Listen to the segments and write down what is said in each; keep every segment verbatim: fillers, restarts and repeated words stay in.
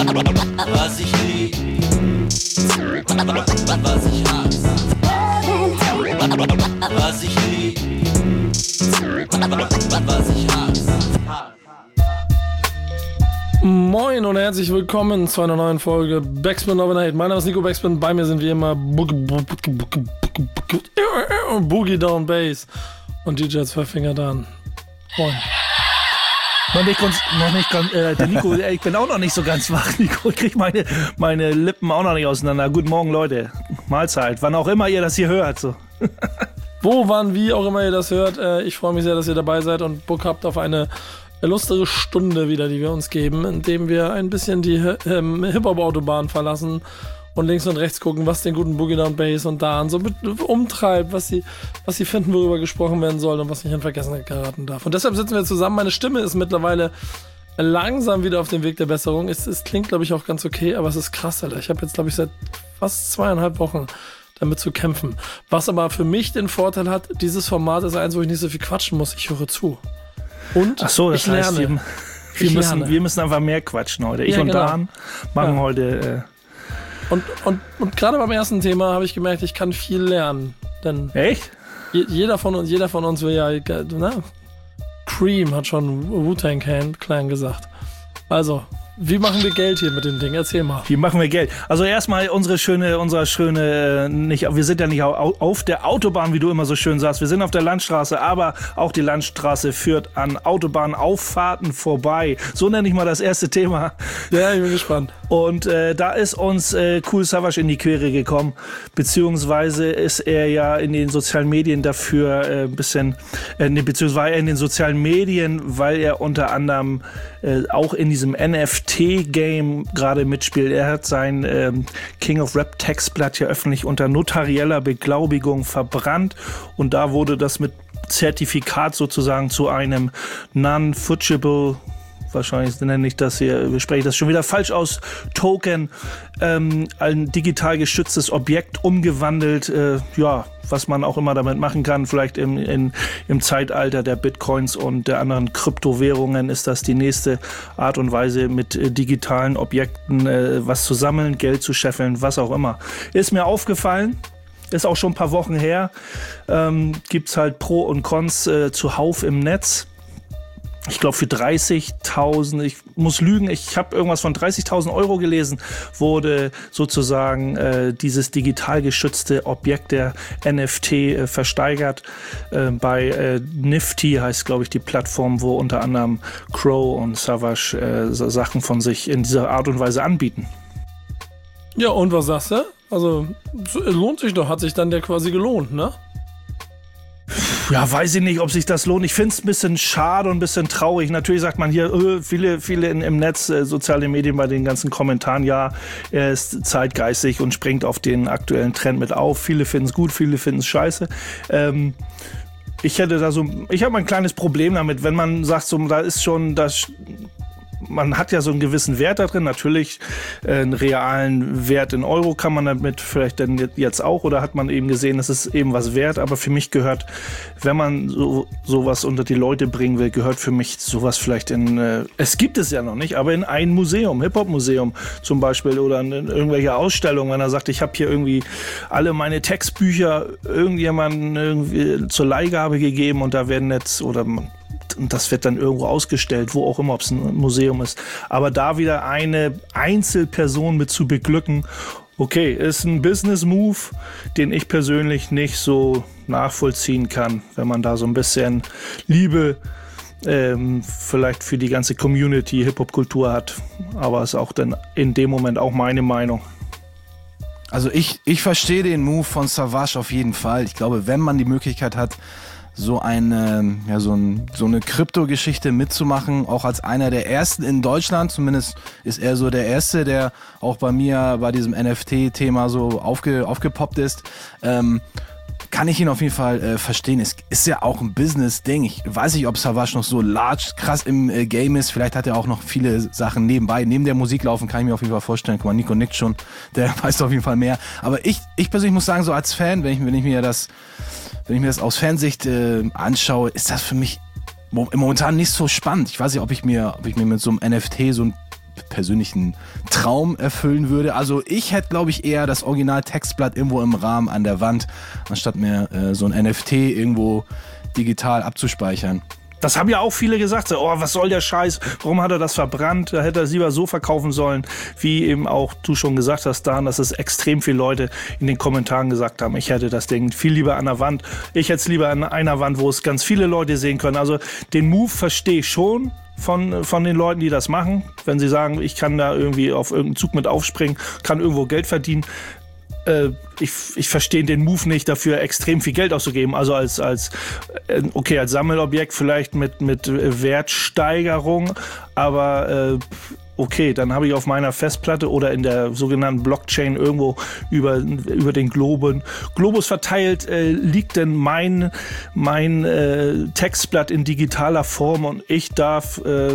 Was ich lieb, was ich hasse. Was ich lieb, was ich hasse. Moin und herzlich willkommen zu einer neuen Folge Backspin Love and Hate. Mein Name ist Nico Backspin, bei mir sind wie immer Boogie Down Bass und D J Zwölffinger Dan. Moin. Noch nicht ganz, noch nicht ganz, äh, der Nico, ich bin auch noch nicht so ganz wach, Nico. Ich krieg meine, meine Lippen auch noch nicht auseinander. Guten Morgen, Leute. Mahlzeit. Wann auch immer ihr das hier hört. So. Wo, wann, wie auch immer ihr das hört. Äh, ich freue mich sehr, dass ihr dabei seid und Bock habt auf eine lustige Stunde wieder, die wir uns geben, indem wir ein bisschen die ähm, Hip-Hop-Autobahn verlassen und links und rechts gucken, was den guten Boogie Down Bass und Dan so mit, umtreibt, was sie, was sie finden, worüber gesprochen werden soll und was nicht in Vergessenheit geraten darf. Und deshalb sitzen wir zusammen. Meine Stimme ist mittlerweile langsam wieder auf dem Weg der Besserung. Es, es klingt, glaube ich, auch ganz okay, aber es ist krass, Alter. Ich habe jetzt, glaube ich, seit fast zweieinhalb Wochen damit zu kämpfen. Was aber für mich den Vorteil hat, dieses Format ist eins, wo ich nicht so viel quatschen muss. Ich höre zu. Und Ach so, das ich heißt, lerne. Wir, wir, ich müssen, lerne. wir müssen einfach mehr quatschen heute. Ich ja, und genau. Dan machen ja. heute... Äh Und, und, und gerade beim ersten Thema habe ich gemerkt, ich kann viel lernen. Denn Echt? je, jeder, von uns, jeder von uns will ja... Na, Cream hat schon Wu-Tang Clan gesagt. Also... Wie machen wir Geld hier mit dem Ding? Erzähl mal. Wie machen wir Geld? Also erstmal unsere schöne, unsere schöne, nicht, wir sind ja nicht auf der Autobahn, wie du immer so schön sagst. Wir sind auf der Landstraße, aber auch die Landstraße führt an Autobahnauffahrten vorbei. So nenne ich mal das erste Thema. Ja, ich bin gespannt. Und äh, da ist uns äh, Kool Savas in die Quere gekommen, beziehungsweise ist er ja in den sozialen Medien dafür äh, ein bisschen, äh, ne, beziehungsweise in den sozialen Medien, weil er unter anderem äh, auch in diesem N F T-Game gerade mitspielt. Er hat sein ähm, King of Rap Textblatt ja öffentlich unter notarieller Beglaubigung verbrannt und da wurde das mit Zertifikat sozusagen zu einem non-fungible, wahrscheinlich nenne ich das hier, spreche ich das schon wieder falsch aus, Token, ähm, ein digital geschütztes Objekt umgewandelt, äh, ja, was man auch immer damit machen kann. Vielleicht im, in, im Zeitalter der Bitcoins und der anderen Kryptowährungen ist das die nächste Art und Weise, mit äh, digitalen Objekten äh, was zu sammeln, Geld zu scheffeln, was auch immer. Ist mir aufgefallen. Ist auch schon ein paar Wochen her. Ähm, gibt's halt Pro und Cons äh, zuhauf im Netz. Ich glaube für dreißigtausend, ich muss lügen, ich habe irgendwas von dreißigtausend Euro gelesen, wurde sozusagen äh, dieses digital geschützte Objekt der N F T äh, versteigert. Äh, bei äh, Nifty heißt, glaube ich, die Plattform, wo unter anderem Crow und Savas äh, Sachen von sich in dieser Art und Weise anbieten. Ja, und was sagst du? Also, lohnt sich doch, hat sich dann der quasi gelohnt, ne? Ja, weiß ich nicht, ob sich das lohnt. Ich finde es ein bisschen schade und ein bisschen traurig. Natürlich sagt man hier, äh, viele, viele in, im Netz, äh, soziale Medien bei den ganzen Kommentaren, ja, er ist zeitgeistig und springt auf den aktuellen Trend mit auf. Viele finden es gut, viele finden es scheiße. Ähm, ich hätte da so, ich habe ein kleines Problem damit, wenn man sagt, so, da ist schon das... Man hat ja so einen gewissen Wert da drin, natürlich äh, einen realen Wert in Euro kann man damit vielleicht dann jetzt auch, oder hat man eben gesehen, das ist eben was wert, aber für mich gehört, wenn man so sowas unter die Leute bringen will, gehört für mich sowas vielleicht in, äh, es gibt es ja noch nicht, aber in ein Museum, Hip-Hop-Museum zum Beispiel oder in irgendwelche Ausstellungen, wenn er sagt, ich habe hier irgendwie alle meine Textbücher irgendjemandem irgendwie zur Leihgabe gegeben und da werden jetzt, oder und das wird dann irgendwo ausgestellt, wo auch immer, ob es ein Museum ist. Aber da wieder eine Einzelperson mit zu beglücken, okay, ist ein Business-Move, den ich persönlich nicht so nachvollziehen kann, wenn man da so ein bisschen Liebe ähm, vielleicht für die ganze Community, Hip-Hop-Kultur hat. Aber ist auch dann in dem Moment auch meine Meinung. Also ich, ich verstehe den Move von Savas auf jeden Fall. Ich glaube, wenn man die Möglichkeit hat, so eine, ja, so, ein, so eine Krypto-Geschichte mitzumachen, auch als einer der ersten in Deutschland, zumindest ist er so der Erste, der auch bei mir bei diesem N F T-Thema so aufge, aufgepoppt ist, ähm, kann ich ihn auf jeden Fall äh, verstehen. Es ist ja auch ein Business-Ding. Ich weiß nicht, ob Savas noch so large, krass im äh, Game ist. Vielleicht hat er auch noch viele Sachen nebenbei. Neben der Musik laufen kann ich mir auf jeden Fall vorstellen. Guck mal, Nico nickt schon. Der weiß auf jeden Fall mehr. Aber ich, ich persönlich muss sagen, so als Fan, wenn ich, wenn ich mir das, wenn ich mir das aus Fansicht äh, anschaue, ist das für mich momentan nicht so spannend. Ich weiß nicht, ob ich mir, ob ich mir mit so einem N F T so ein persönlichen Traum erfüllen würde. Also ich hätte, glaube ich, eher das Original-Textblatt irgendwo im Rahmen an der Wand, anstatt mir äh, so ein N F T irgendwo digital abzuspeichern. Das haben ja auch viele gesagt, so, oh, was soll der Scheiß, warum hat er das verbrannt, da hätte er es lieber so verkaufen sollen, wie eben auch du schon gesagt hast, Dan, dass es extrem viele Leute in den Kommentaren gesagt haben, ich hätte das Ding viel lieber an der Wand, ich hätte es lieber an einer Wand, wo es ganz viele Leute sehen können. Also den Move verstehe ich schon von, von den Leuten, die das machen, wenn sie sagen, ich kann da irgendwie auf irgendeinen Zug mit aufspringen, kann irgendwo Geld verdienen. Ich, ich verstehe den Move nicht, dafür extrem viel Geld auszugeben. Also als, als okay, als Sammelobjekt vielleicht mit, mit Wertsteigerung, aber okay, dann habe ich auf meiner Festplatte oder in der sogenannten Blockchain irgendwo über, über den Globen, Globus verteilt, äh, liegt denn mein, mein äh, Textblatt in digitaler Form und ich darf äh,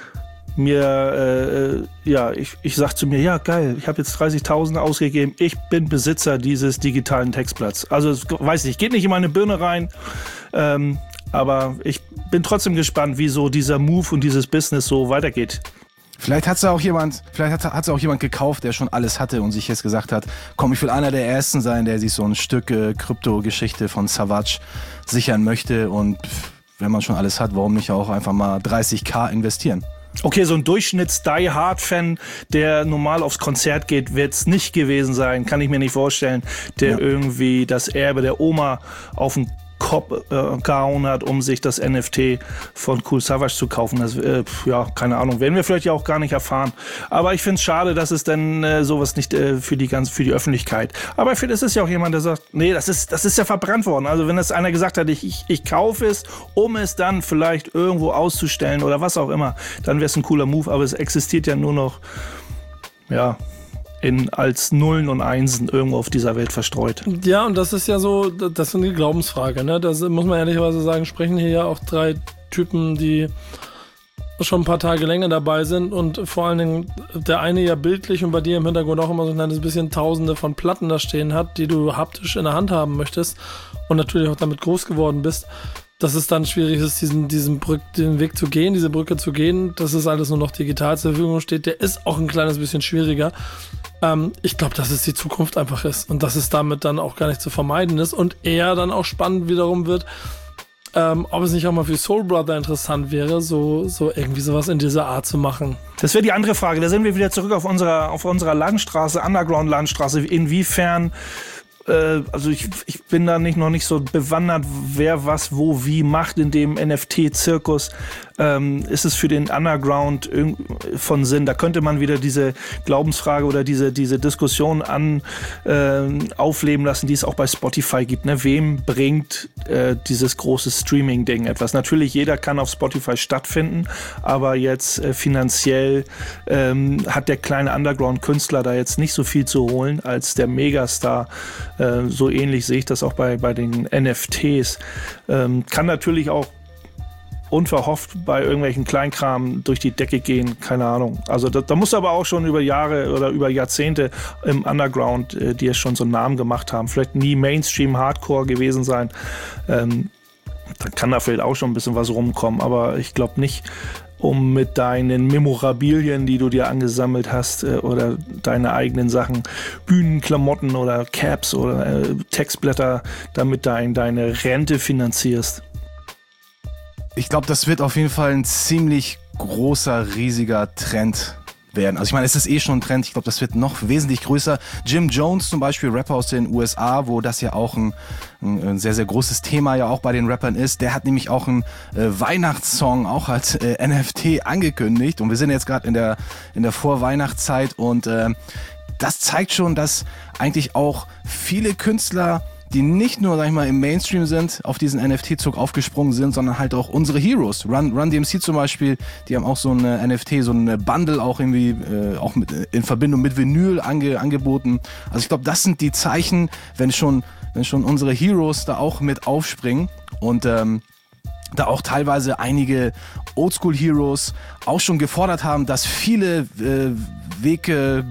mir, äh, ja, ich, ich sag zu mir, ja geil, ich habe jetzt dreißigtausend ausgegeben, ich bin Besitzer dieses digitalen Textblatts. Also, weiß nicht, geht nicht in meine Birne rein, ähm, aber ich bin trotzdem gespannt, wie so dieser Move und dieses Business so weitergeht. Vielleicht hat's auch jemand, vielleicht hat hat's auch jemand gekauft, der schon alles hatte und sich jetzt gesagt hat, komm, ich will einer der Ersten sein, der sich so ein Stück äh, Krypto-Geschichte von Savage sichern möchte und pff, wenn man schon alles hat, warum nicht auch einfach mal dreißigtausend investieren? Okay, so ein Durchschnitts-Die-Hard-Fan, der normal aufs Konzert geht, wird es nicht gewesen sein, kann ich mir nicht vorstellen, der ja. irgendwie das Erbe der Oma auf den Kopf äh, gehauen hat, um sich das N F T von Cool Savage zu kaufen. Das, äh, ja, keine Ahnung, werden wir vielleicht ja auch gar nicht erfahren. Aber ich finde es schade, dass es dann äh, sowas nicht äh, für die ganze, für die Öffentlichkeit. Aber ich finde, es ist ja auch jemand, der sagt, nee, das ist, das ist ja verbrannt worden. Also wenn das einer gesagt hat, ich, ich, ich kaufe es, um es dann vielleicht irgendwo auszustellen oder was auch immer, dann wäre es ein cooler Move. Aber es existiert ja nur noch, ja, in, als Nullen und Einsen irgendwo auf dieser Welt verstreut. Ja, und das ist ja so, das ist eine Glaubensfrage, ne? Das muss man ehrlicherweise sagen, sprechen hier ja auch drei Typen, die schon ein paar Tage länger dabei sind und vor allen Dingen der eine ja bildlich und bei dir im Hintergrund auch immer so ein bisschen Tausende von Platten da stehen hat, die du haptisch in der Hand haben möchtest und natürlich auch damit groß geworden bist. Dass es dann schwierig ist, diesen, diesen Brück, den Weg zu gehen, diese Brücke zu gehen, dass es alles nur noch digital zur Verfügung steht, der ist auch ein kleines bisschen schwieriger. Ähm, ich glaube, dass es die Zukunft einfach ist und dass es damit dann auch gar nicht zu vermeiden ist und eher dann auch spannend wiederum wird, ähm, ob es nicht auch mal für Soul Brother interessant wäre, so, so irgendwie sowas in dieser Art zu machen. Das wäre die andere Frage. Da sind wir wieder zurück auf unserer, auf unserer Landstraße, Underground-Landstraße. Inwiefern also ich, ich bin da nicht noch nicht so bewandert, wer was wo wie macht in dem N F T-Zirkus. Ähm, ist es für den Underground von Sinn? Da könnte man wieder diese Glaubensfrage oder diese, diese Diskussion an, äh, aufleben lassen, die es auch bei Spotify gibt. Ne? Wem bringt äh, dieses große Streaming-Ding etwas? Natürlich, jeder kann auf Spotify stattfinden, aber jetzt äh, finanziell ähm, hat der kleine Underground-Künstler da jetzt nicht so viel zu holen als der Megastar. Äh, so ähnlich sehe ich das auch bei, bei den N F Ts. Ähm, kann natürlich auch unverhofft bei irgendwelchen Kleinkram durch die Decke gehen, keine Ahnung. Also da, da muss aber auch schon über Jahre oder über Jahrzehnte im Underground, äh, die es schon so einen Namen gemacht haben, vielleicht nie Mainstream-Hardcore gewesen sein. Ähm, dann kann da vielleicht auch schon ein bisschen was rumkommen, aber ich glaube nicht, um mit deinen Memorabilien, die du dir angesammelt hast, äh, oder deine eigenen Sachen, Bühnenklamotten oder Caps oder äh, Textblätter, damit dein, deine Rente finanzierst. Ich glaube, das wird auf jeden Fall ein ziemlich großer, riesiger Trend werden. Also ich meine, es ist eh schon ein Trend. Ich glaube, das wird noch wesentlich größer. Jim Jones zum Beispiel, Rapper aus den U S A, wo das ja auch ein, ein sehr, sehr großes Thema ja auch bei den Rappern ist. Der hat nämlich auch einen äh, Weihnachtssong auch als äh, N F T angekündigt. Und wir sind jetzt gerade in der, in der Vorweihnachtszeit und äh, das zeigt schon, dass eigentlich auch viele Künstler, die nicht nur, sag ich mal, im Mainstream sind, auf diesen N F T-Zug aufgesprungen sind, sondern halt auch unsere Heroes. Run, Run D M C zum Beispiel, die haben auch so eine N F T, so eine Bundle auch irgendwie, äh, auch mit, in Verbindung mit Vinyl ange, angeboten. Also ich glaube, das sind die Zeichen, wenn schon, wenn schon unsere Heroes da auch mit aufspringen und ähm, da auch teilweise einige Oldschool-Heroes auch schon gefordert haben, dass viele äh, Wege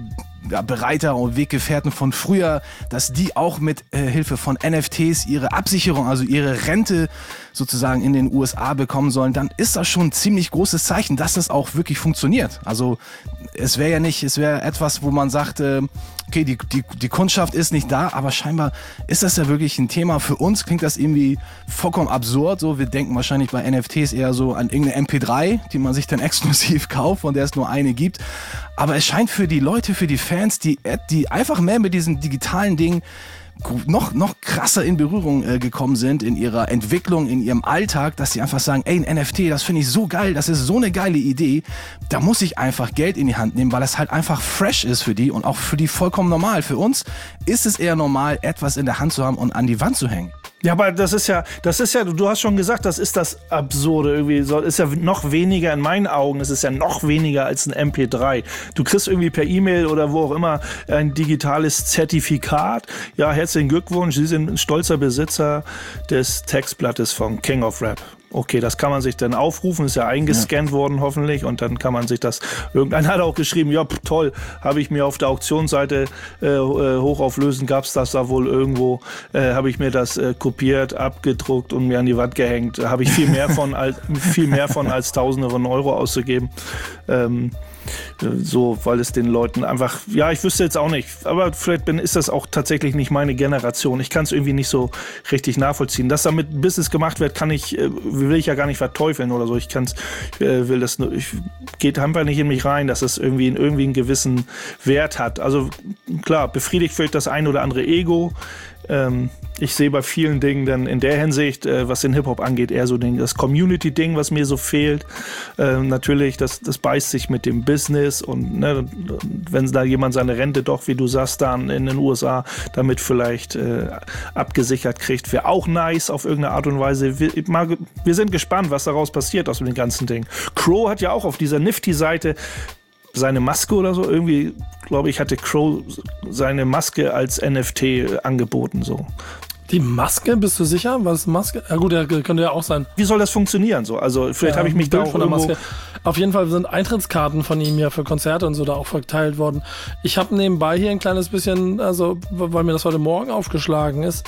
ja, Bereiter und Weggefährten von früher, dass die auch mit äh, Hilfe von N F Ts ihre Absicherung, also ihre Rente sozusagen in den U S A bekommen sollen, dann ist das schon ein ziemlich großes Zeichen, dass das auch wirklich funktioniert. Also es wäre ja nicht, es wäre etwas, wo man sagt, äh, okay, die, die, die Kundschaft ist nicht da, aber scheinbar ist das ja wirklich ein Thema. Für uns klingt das irgendwie vollkommen absurd. So, wir denken wahrscheinlich bei N F Ts eher so an irgendeine M P drei, die man sich dann exklusiv kauft, von der es nur eine gibt. Aber es scheint für die Leute, für die Fans, die, die einfach mehr mit diesen digitalen Dingen noch, noch krasser in Berührung äh, gekommen sind in ihrer Entwicklung, in ihrem Alltag, dass sie einfach sagen, ey, ein N F T, das finde ich so geil, das ist so eine geile Idee, da muss ich einfach Geld in die Hand nehmen, weil es halt einfach fresh ist für die und auch für die vollkommen normal. Für uns ist es eher normal, etwas in der Hand zu haben und an die Wand zu hängen. Ja, aber das ist ja, das ist ja, du hast schon gesagt, das ist das Absurde irgendwie, so, ist ja noch weniger, in meinen Augen, es ist ja noch weniger als ein M P drei. Du kriegst irgendwie per E-Mail oder wo auch immer ein digitales Zertifikat. Ja, herzlichen Glückwunsch, Sie sind ein stolzer Besitzer des Textblattes von King of Rap. Okay, das kann man sich dann aufrufen, ist ja eingescannt ja. worden hoffentlich und dann kann man sich das, irgendeiner hat auch geschrieben, ja pff, toll, habe ich mir auf der Auktionsseite äh, hochauflösen, gab es das da wohl irgendwo, äh, habe ich mir das äh, kopiert, abgedruckt und mir an die Wand gehängt, habe ich viel mehr von als, viel mehr von als Tausende von Euro auszugeben. Ähm, so, weil es den Leuten einfach, ja, ich wüsste jetzt auch nicht, aber vielleicht bin, ist das auch tatsächlich nicht meine Generation. Ich kann es irgendwie nicht so richtig nachvollziehen. Dass damit Business gemacht wird, kann ich, will ich ja gar nicht verteufeln oder so. Ich kann's, ich will das nur, ich geht einfach nicht in mich rein, dass es irgendwie, irgendwie einen gewissen Wert hat. Also klar, befriedigt vielleicht das ein oder andere Ego. Ähm, ich sehe bei vielen Dingen dann in der Hinsicht, äh, was den Hip-Hop angeht, eher so den, das Community-Ding, was mir so fehlt. Äh, natürlich, das, das beißt sich mit dem Business und ne, wenn da jemand seine Rente doch, wie du sagst, dann in den U S A damit vielleicht äh, abgesichert kriegt, wäre auch nice auf irgendeine Art und Weise. Wir, mal, wir sind gespannt, was daraus passiert aus dem ganzen Ding. Crow hat ja auch auf dieser Nifty-Seite seine Maske oder so, irgendwie, glaube ich, hatte Crow seine Maske als N F T angeboten, so. Die Maske, bist du sicher? Was Maske? Ja gut, ja, könnte ja auch sein. Wie soll das funktionieren so? Also vielleicht ja, habe ich mich da auch von der Maske. Auf jeden Fall sind Eintrittskarten von ihm ja für Konzerte und so da auch verteilt worden. Ich habe nebenbei hier ein kleines bisschen, also weil mir das heute Morgen aufgeschlagen ist,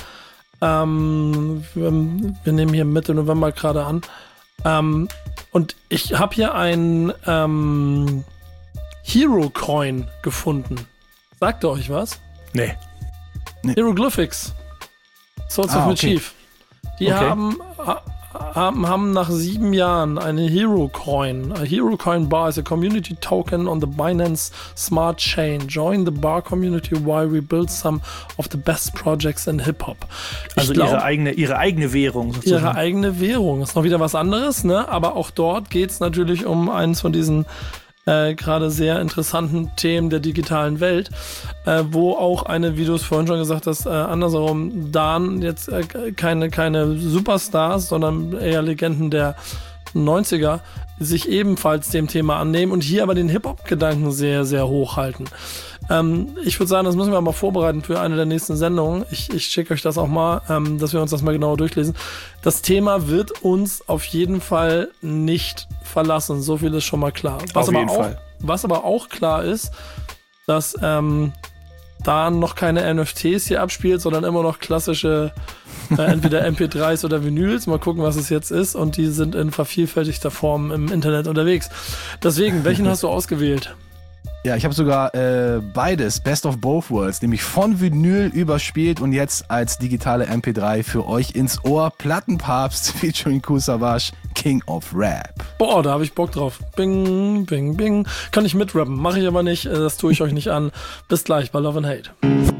ähm, wir, wir nehmen hier Mitte November gerade an, ähm, und ich habe hier ein ähm, Hero Coin gefunden. Sagt ihr euch was? Nee. nee. Hieroglyphics. Swords ah, of okay. Mischief. Die okay. haben, haben, haben nach sieben Jahren eine Hero Coin. A Hero Coin Bar is a community token on the Binance Smart Chain. Join the bar community while we build some of the best projects in Hip-Hop. Also glaub, ihre, eigene, ihre eigene Währung sozusagen. Ihre eigene Währung. Ist noch wieder was anderes, ne? Aber auch dort geht es natürlich um eins von diesen Äh, gerade sehr interessanten Themen der digitalen Welt, äh, wo auch eine, wie du es vorhin schon gesagt hast, äh, andersherum, Dan jetzt äh, keine, keine Superstars, sondern eher Legenden der neunziger, sich ebenfalls dem Thema annehmen und hier aber den Hip-Hop-Gedanken sehr, sehr hoch halten. Ähm, ich würde sagen, das müssen wir mal vorbereiten für eine der nächsten Sendungen. Ich, ich schicke euch das auch mal, ähm, dass wir uns das mal genauer durchlesen. Das Thema wird uns auf jeden Fall nicht verlassen. So viel ist schon mal klar. Was, auf aber, jeden auch, Fall. was aber auch klar ist, dass ähm, da noch keine N F Ts hier abspielt, sondern immer noch klassische äh, entweder M P dreis oder Vinyls. Mal gucken, was es jetzt ist. Und die sind in vervielfältigter Form im Internet unterwegs. Deswegen, welchen hast du ausgewählt? Ja, ich habe sogar äh, beides, Best of Both Worlds, nämlich von Vinyl überspielt und jetzt als digitale M P drei für euch ins Ohr. Plattenpapst featuring Kool Savas, King of Rap. Boah, da habe ich Bock drauf. Bing, bing, bing. Kann ich mitrappen, mache ich aber nicht. Das tue ich euch nicht an. Bis gleich bei Love and Hate.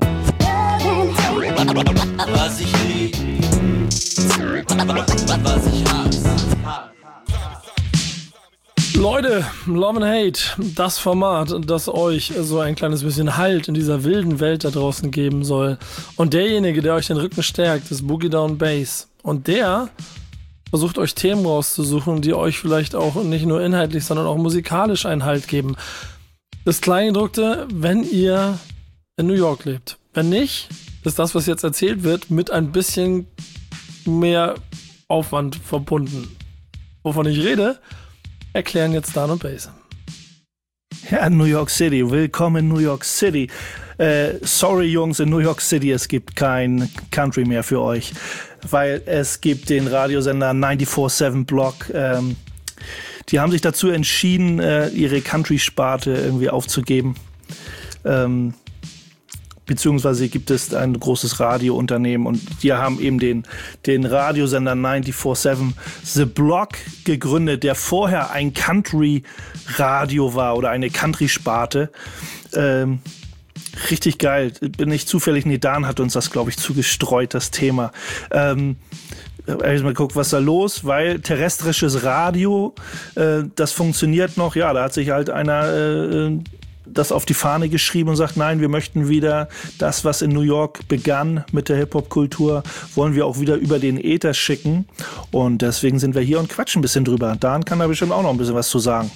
Was ich lieb, was ich hasse. Leute, Love and Hate, das Format, das euch so ein kleines bisschen Halt in dieser wilden Welt da draußen geben soll. Und derjenige, der euch den Rücken stärkt, ist Boogie Down Bass. Und der versucht euch Themen rauszusuchen, die euch vielleicht auch nicht nur inhaltlich, sondern auch musikalisch einen Halt geben. Das Kleingedruckte, wenn ihr in New York lebt. Wenn nicht, ist das, was jetzt erzählt wird, mit ein bisschen mehr Aufwand verbunden. Wovon ich rede, erklären jetzt Dan und Bass. Ja, New York City. Willkommen in New York City. Äh, sorry, Jungs, in New York City, es gibt kein Country mehr für euch, weil es gibt den Radiosender vierundneunzig sieben Block. Ähm, die haben sich dazu entschieden, äh, ihre Country-Sparte irgendwie aufzugeben. Ähm, beziehungsweise gibt es ein großes Radiounternehmen und die haben eben den, den Radiosender vierundneunzig sieben The Block gegründet, der vorher ein Country-Radio war oder eine Country-Sparte. Ähm, richtig geil. Bin ich zufällig, Nedan hat uns das, glaube ich, zugestreut, das Thema. Ähm, mal geguckt, was da los, weil terrestrisches Radio, äh, das funktioniert noch. Ja, da hat sich halt einer äh, das auf die Fahne geschrieben und sagt, nein, wir möchten wieder das, was in New York begann mit der Hip-Hop-Kultur, wollen wir auch wieder über den Äther schicken. Und deswegen sind wir hier und quatschen ein bisschen drüber. Dan kann da bestimmt auch noch ein bisschen was zu sagen.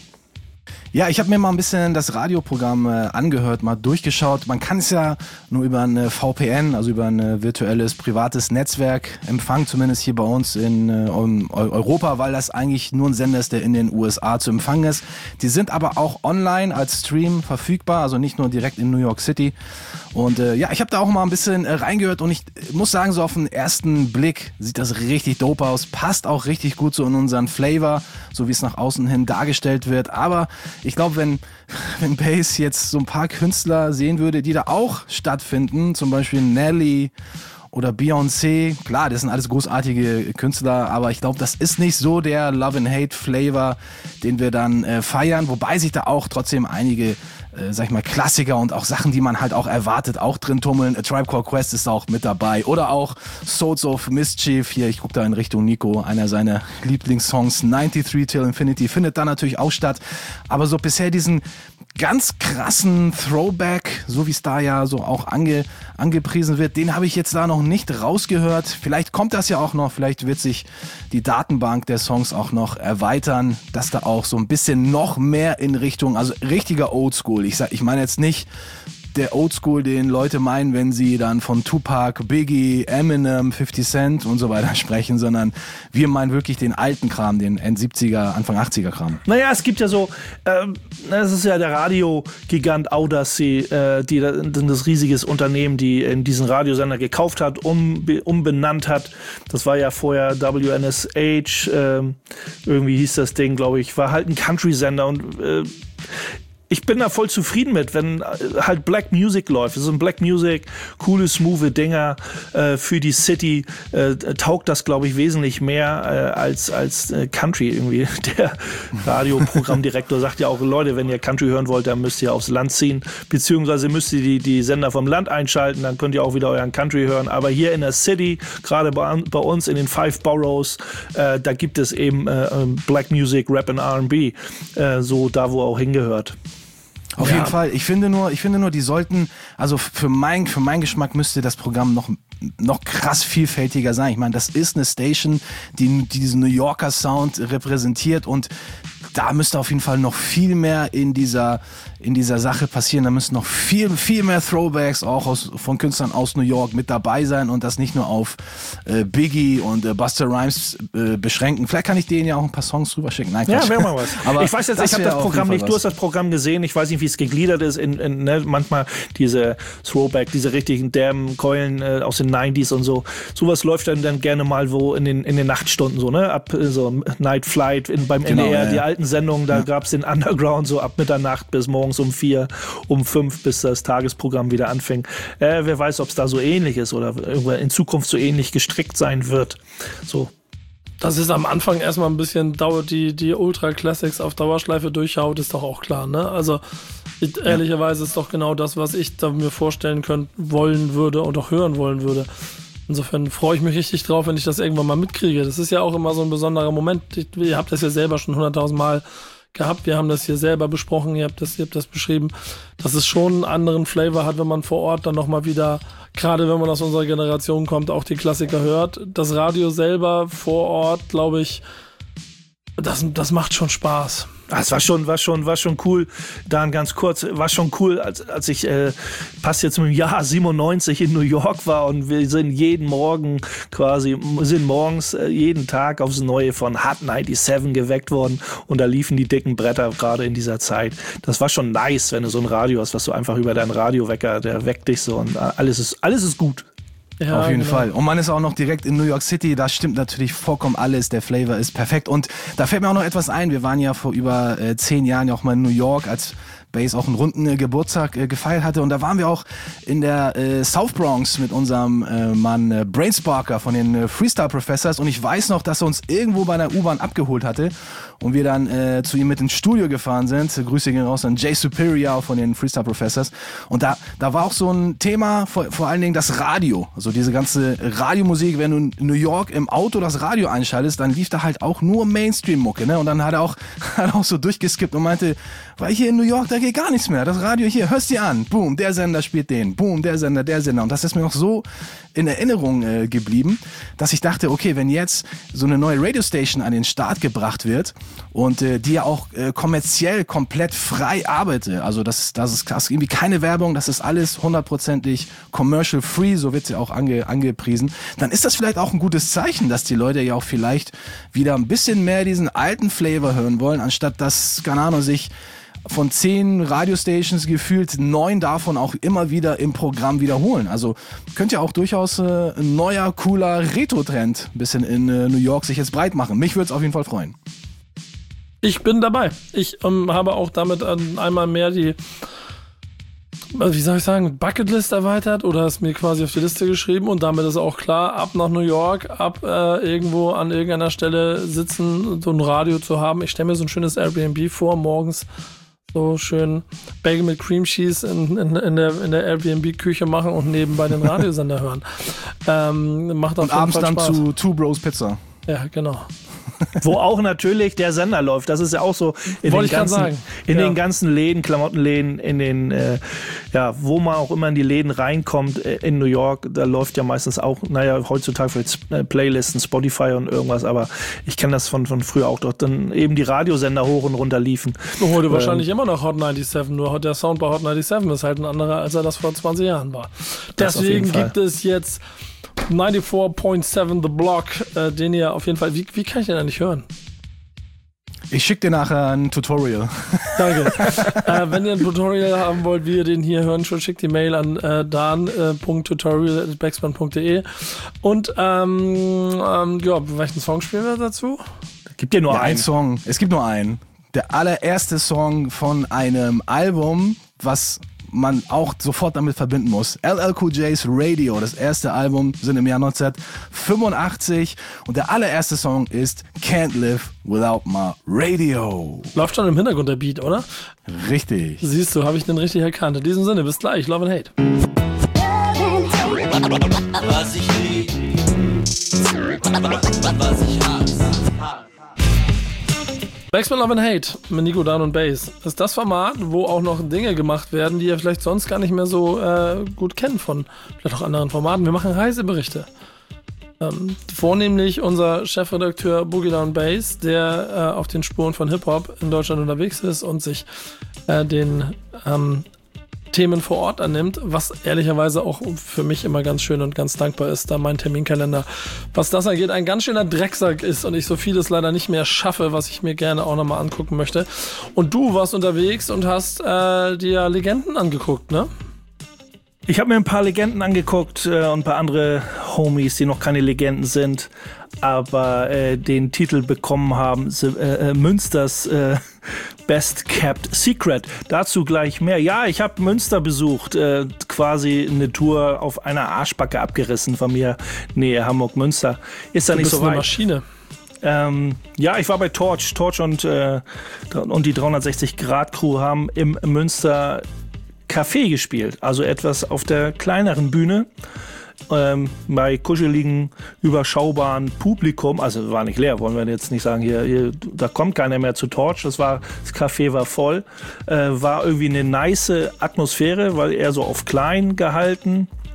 Ja, ich habe mir mal ein bisschen das Radioprogramm äh, angehört, mal durchgeschaut. Man kann es ja nur über eine V P N, also über ein äh, virtuelles, privates Netzwerk empfangen, zumindest hier bei uns in äh, Europa, weil das eigentlich nur ein Sender ist, der in den U S A zu empfangen ist. Die sind aber auch online als Stream verfügbar, also nicht nur direkt in New York City. Und äh, ja, ich habe da auch mal ein bisschen äh, reingehört und ich muss sagen, so auf den ersten Blick sieht das richtig dope aus, passt auch richtig gut so in unseren Flavor, so wie es nach außen hin dargestellt wird. Aber ich glaube, wenn, wenn Bass jetzt so ein paar Künstler sehen würde, die da auch stattfinden, zum Beispiel Nelly oder Beyoncé, klar, das sind alles großartige Künstler, aber ich glaube, das ist nicht so der Love and Hate Flavor, den wir dann äh, feiern, wobei sich da auch trotzdem einige Äh, sag ich mal, Klassiker und auch Sachen, die man halt auch erwartet, auch drin tummeln. A Tribe Called Quest ist auch mit dabei. Oder auch Souls of Mischief, hier, ich gucke da in Richtung Nico, einer seiner Lieblingssongs, ninety-three Till Infinity, findet da natürlich auch statt. Aber so bisher diesen ganz krassen Throwback, so wie es da ja so auch ange, angepriesen wird, den habe ich jetzt da noch nicht rausgehört. Vielleicht kommt das ja auch noch, vielleicht wird sich die Datenbank der Songs auch noch erweitern, dass da auch so ein bisschen noch mehr in Richtung, also richtiger Oldschool. Ich sag, ich meine jetzt nicht der Oldschool, den Leute meinen, wenn sie dann von Tupac, Biggie, Eminem, fifty Cent und so weiter sprechen, sondern wir meinen wirklich den alten Kram, den End siebziger, Anfang achtziger Kram. Naja, es gibt ja so, ähm, das ist ja der Radiogigant Audacy, äh, die das riesiges Unternehmen, die in diesen Radiosender gekauft hat, um, umbenannt hat. Das war ja vorher W N S H, äh, irgendwie hieß das Ding, glaube ich, war halt ein Country-Sender und äh, ich bin da voll zufrieden mit, wenn halt Black Music läuft. Das ist ein Black Music, coole, smooth Dinger äh, für die City. Äh, taugt das, glaube ich, wesentlich mehr äh, als, als äh, Country irgendwie. Der Radioprogrammdirektor sagt ja auch, Leute, wenn ihr Country hören wollt, dann müsst ihr aufs Land ziehen. Beziehungsweise müsst ihr die, die Sender vom Land einschalten, dann könnt ihr auch wieder euren Country hören. Aber hier in der City, gerade bei, bei uns in den Five Boroughs, äh, da gibt es eben äh, Black Music, Rap und R and B. Äh, so da, wo er auch hingehört. Auf ja. jeden Fall. Ich finde nur, ich finde nur, die sollten, also für mein, für meinen Geschmack müsste das Programm noch, noch krass vielfältiger sein. Ich meine, das ist eine Station, die, die diesen New Yorker Sound repräsentiert und da müsste auf jeden Fall noch viel mehr in dieser, in dieser Sache passieren. Da müssen noch viel, viel mehr Throwbacks auch aus, von Künstlern aus New York mit dabei sein und das nicht nur auf äh, Biggie und äh, Busta Rhymes äh, beschränken. Vielleicht kann ich denen ja auch ein paar Songs rüberschicken. Nein, ja, wäre mal was. Aber ich weiß jetzt, ich habe das Programm nicht, was. Du hast das Programm gesehen. Ich weiß nicht, wie es gegliedert ist. In, in, ne, manchmal diese Throwback, diese richtigen derben Keulen äh, aus den neunziger und so. Sowas läuft dann, dann gerne mal wo in den, in den Nachtstunden so, ne? Ab äh, so Night Flight in, beim genau, N D R, ja, die alten Sendungen, da ja. gab es den Underground so ab Mitternacht bis morgens um vier, um fünf, bis das Tagesprogramm wieder anfing. Äh, wer weiß, ob es da so ähnlich ist oder irgendwann in Zukunft so ähnlich gestrickt sein wird. So. Das ist am Anfang erstmal ein bisschen dauert, die, die Ultra Classics auf Dauerschleife durchhaut, ist doch auch klar, ne? Also ich, ja. ehrlicherweise ist doch genau das, was ich da mir vorstellen könnte, wollen würde und auch hören wollen würde. Insofern freue ich mich richtig drauf, wenn ich das irgendwann mal mitkriege. Das ist ja auch immer so ein besonderer Moment. Ihr habt das ja selber schon hunderttausend Mal gehabt. Wir haben das hier selber besprochen. Ihr habt das, ihr habt das beschrieben, dass es schon einen anderen Flavor hat, wenn man vor Ort dann nochmal wieder, gerade wenn man aus unserer Generation kommt, auch die Klassiker hört. Das Radio selber vor Ort, glaube ich, das, das macht schon Spaß. Das war schon, war schon, war schon cool. Dann ganz kurz, war schon cool, als, als ich äh, passt jetzt mit dem Jahr siebenundneunzig in New York war und wir sind jeden Morgen quasi, sind morgens äh, jeden Tag aufs Neue von Hot siebenundneunzig geweckt worden und da liefen die dicken Bretter gerade in dieser Zeit. Das war schon nice, wenn du so ein Radio hast, was du einfach über deinen Radiowecker, der weckt dich so und alles ist, alles ist gut. Ja, auf jeden genau. Fall. Und man ist auch noch direkt in New York City, da stimmt natürlich vollkommen alles, der Flavor ist perfekt. Und da fällt mir auch noch etwas ein, wir waren ja vor über äh, zehn Jahren ja auch mal in New York, als Bass auch einen runden äh, Geburtstag äh, gefeiert hatte und da waren wir auch in der äh, South Bronx mit unserem äh, Mann äh, Brainsparker von den äh, Freestyle Professors und ich weiß noch, dass er uns irgendwo bei der U-Bahn abgeholt hatte und wir dann äh, zu ihm mit ins Studio gefahren sind. Grüße gehen raus an Jay Superior von den Freestyle Professors und da, da war auch so ein Thema, vor, vor allen Dingen das Radio, also diese ganze Radiomusik, wenn du in New York im Auto das Radio einschaltest, dann lief da halt auch nur Mainstream-Mucke, ne? Und dann hat er auch, hat er auch so durchgeskippt und meinte, weil hier in New York, da geht gar nichts mehr. Das Radio hier, hörst dir an. Boom, der Sender spielt den. Boom, der Sender, der Sender. Und das ist mir noch so in Erinnerung äh, geblieben, dass ich dachte, okay, wenn jetzt so eine neue Radiostation an den Start gebracht wird und äh, die ja auch äh, kommerziell komplett frei arbeitet, also das, das, ist, das ist irgendwie keine Werbung, das ist alles hundertprozentig commercial free, so wird sie auch ange, angepriesen, dann ist das vielleicht auch ein gutes Zeichen, dass die Leute ja auch vielleicht wieder ein bisschen mehr diesen alten Flavor hören wollen, anstatt dass, keine Ahnung, sich von zehn Radiostations gefühlt neun davon auch immer wieder im Programm wiederholen. Also könnte ja auch durchaus äh, ein neuer, cooler Retro-Trend ein bisschen in äh, New York sich jetzt breit machen. Mich würde es auf jeden Fall freuen. Ich bin dabei. Ich ähm, habe auch damit ähm, einmal mehr die, wie soll ich sagen, Bucketlist erweitert oder es mir quasi auf die Liste geschrieben und damit ist auch klar, ab nach New York, ab äh, irgendwo an irgendeiner Stelle sitzen, so ein Radio zu haben. Ich stelle mir so ein schönes Airbnb vor, morgens so schön Bagel mit Cream Cheese in, in, in der, in der Airbnb-Küche machen und nebenbei den Radiosender hören. Ähm, macht auf und jeden abends Fall dann Spaß. zu Two Bros Pizza. Ja, genau. Wo auch natürlich der Sender läuft. Das ist ja auch so in, Wollte den, ganzen, sagen. in Ja. den ganzen Läden, Klamottenläden, in den, äh, ja, wo man auch immer in die Läden reinkommt, äh, in New York, da läuft ja meistens auch, naja, heutzutage für äh, Playlisten, Spotify und irgendwas, aber ich kenne das von, von früher auch, dort dann eben die Radiosender hoch und runter liefen. Heute ähm, wahrscheinlich immer noch Hot siebenundneunzig, nur der Sound bei Hot siebenundneunzig ist halt ein anderer, als er das vor zwanzig Jahren war. Das auf jeden Deswegen Fall. gibt es jetzt vierundneunzig Komma sieben The Block, äh, den ihr auf jeden Fall, wie, wie kann ich den eigentlich hören? Ich schicke dir nachher ein Tutorial. Danke. äh, wenn ihr ein Tutorial haben wollt, wie ihr den hier hören, schon schickt die Mail an äh, dan punkt tutorial at backspin punkt de und ähm, ähm, ja, welchen Song spielen wir dazu? Gibt ja nur Ja, ein einen. Song. Es gibt nur einen. Der allererste Song von einem Album, was man auch sofort damit verbinden muss. L L Cool J's Radio, das erste Album, sind im Jahr neunzehnhundertfünfundachtzig und der allererste Song ist Can't Live Without My Radio. Läuft schon im Hintergrund der Beat, oder? Richtig. Siehst du, habe ich den richtig erkannt. In diesem Sinne, bis gleich. Love and Hate. Was ich lieb, was ich hasse. Backspin Love and Hate mit Nico, Dan und Bass ist das Format, wo auch noch Dinge gemacht werden, die ihr vielleicht sonst gar nicht mehr so äh, gut kennt von vielleicht auch anderen Formaten. Wir machen Reiseberichte. Ähm, vornehmlich unser Chefredakteur Boogie Down Bass, der äh, auf den Spuren von Hip-Hop in Deutschland unterwegs ist und sich äh, den ähm, Themen vor Ort annimmt, was ehrlicherweise auch für mich immer ganz schön und ganz dankbar ist, da mein Terminkalender, was das angeht, ein ganz schöner Drecksack ist und ich so vieles leider nicht mehr schaffe, was ich mir gerne auch nochmal angucken möchte. Und du warst unterwegs und hast äh, dir Legenden angeguckt, ne? Ich habe mir ein paar Legenden angeguckt äh, und ein paar andere Homies, die noch keine Legenden sind, aber äh, den Titel bekommen haben, äh, äh, Münsters äh, Best Kept Secret. Dazu gleich mehr. Ja, ich habe Münster besucht, äh, quasi eine Tour auf einer Arschbacke abgerissen von mir, Nähe Hamburg-Münster. Ist da Du nicht bist so eine weit. Maschine. Ähm, ja, ich war bei Torch. Torch und, äh, und die dreihundertsechzig Grad Crew haben im Münster Café gespielt, also etwas auf der kleineren Bühne, ähm, bei kuscheligen, überschaubaren Publikum, also war nicht leer, wollen wir jetzt nicht sagen, hier, hier da kommt keiner mehr zu Torch, das war, das Café war voll, äh, war irgendwie eine nice Atmosphäre, weil eher so auf klein gehalten,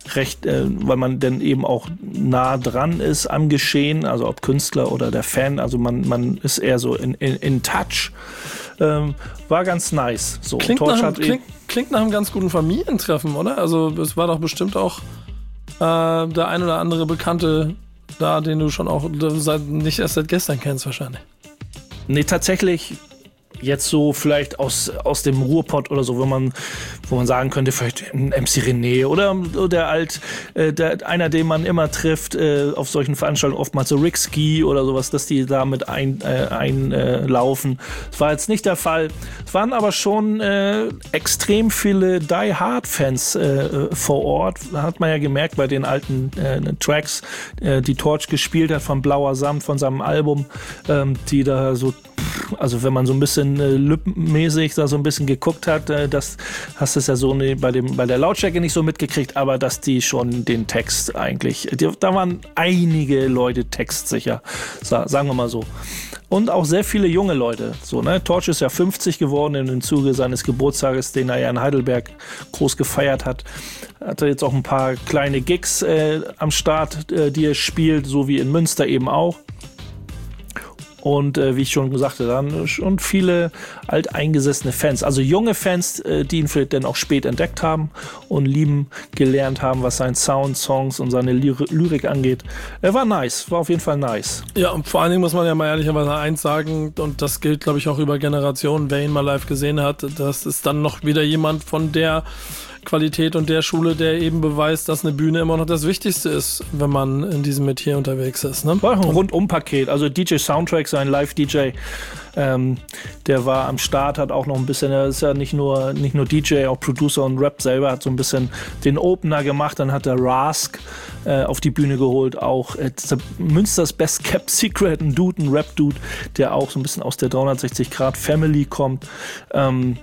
recht, äh, weil man dann eben auch nah dran ist am Geschehen, also ob Künstler oder der Fan, also man, man ist eher so in, in, in touch. Ähm, war ganz nice. So, klingt, Torch nach, hat klingt, klingt nach einem ganz guten Familientreffen, oder? Also es war doch bestimmt auch äh, der ein oder andere Bekannte da, den du schon auch seit, nicht erst seit gestern kennst wahrscheinlich. Nee, tatsächlich jetzt so vielleicht aus, aus dem Ruhrpott oder so, wo man, wo man sagen könnte, vielleicht ein M C René oder der alt, äh, der, einer, den man immer trifft äh, auf solchen Veranstaltungen, oftmals so Rick Ski oder sowas, dass die damit einlaufen. Äh, ein, äh, laufen. Das war jetzt nicht der Fall. Es waren aber schon äh, extrem viele Die Hard Fans äh, vor Ort. Da hat man ja gemerkt bei den alten äh, Tracks, äh, die Torch gespielt hat von Blauer Samt, von seinem Album, ähm, die da so, also wenn man so ein bisschen äh, lippenmäßig da so ein bisschen geguckt hat, äh, das hast du es ja so ne, bei, dem, bei der Lautstärke nicht so mitgekriegt, aber dass die schon den Text eigentlich, die, da waren einige Leute textsicher, sa, sagen wir mal so. Und auch sehr viele junge Leute. So, ne? Torch ist ja fünfzig geworden im Zuge seines Geburtstages, den er ja in Heidelberg groß gefeiert hat. Hat er jetzt auch ein paar kleine Gigs äh, am Start, äh, die er spielt, so wie in Münster eben auch. Und äh, wie ich schon gesagt habe, dann schon viele alteingesessene Fans. Also junge Fans, äh, die ihn vielleicht dann auch spät entdeckt haben und lieben gelernt haben, was seinen Sound, Songs und seine Lyri- Lyrik angeht. Er war nice, war auf jeden Fall nice. Ja, und vor allen Dingen muss man ja mal ehrlicherweise eins sagen, und das gilt, glaube ich, auch über Generationen, wer ihn mal live gesehen hat, das ist dann noch wieder jemand von der Qualität und der Schule, der eben beweist, dass eine Bühne immer noch das Wichtigste ist, wenn man in diesem Metier unterwegs ist. Ne? War ein Rundum-Paket, also D J Soundtrack, sein Live-D J, ähm, der war am Start, hat auch noch ein bisschen, er ist ja nicht nur, nicht nur D J, auch Producer und Rap selber, hat so ein bisschen den Opener gemacht, dann hat der Rask äh, auf die Bühne geholt, auch äh, Münsters Best Kept Secret, ein Dude, ein Rap-Dude, der auch so ein bisschen aus der dreihundertsechzig Grad Family kommt, ähm,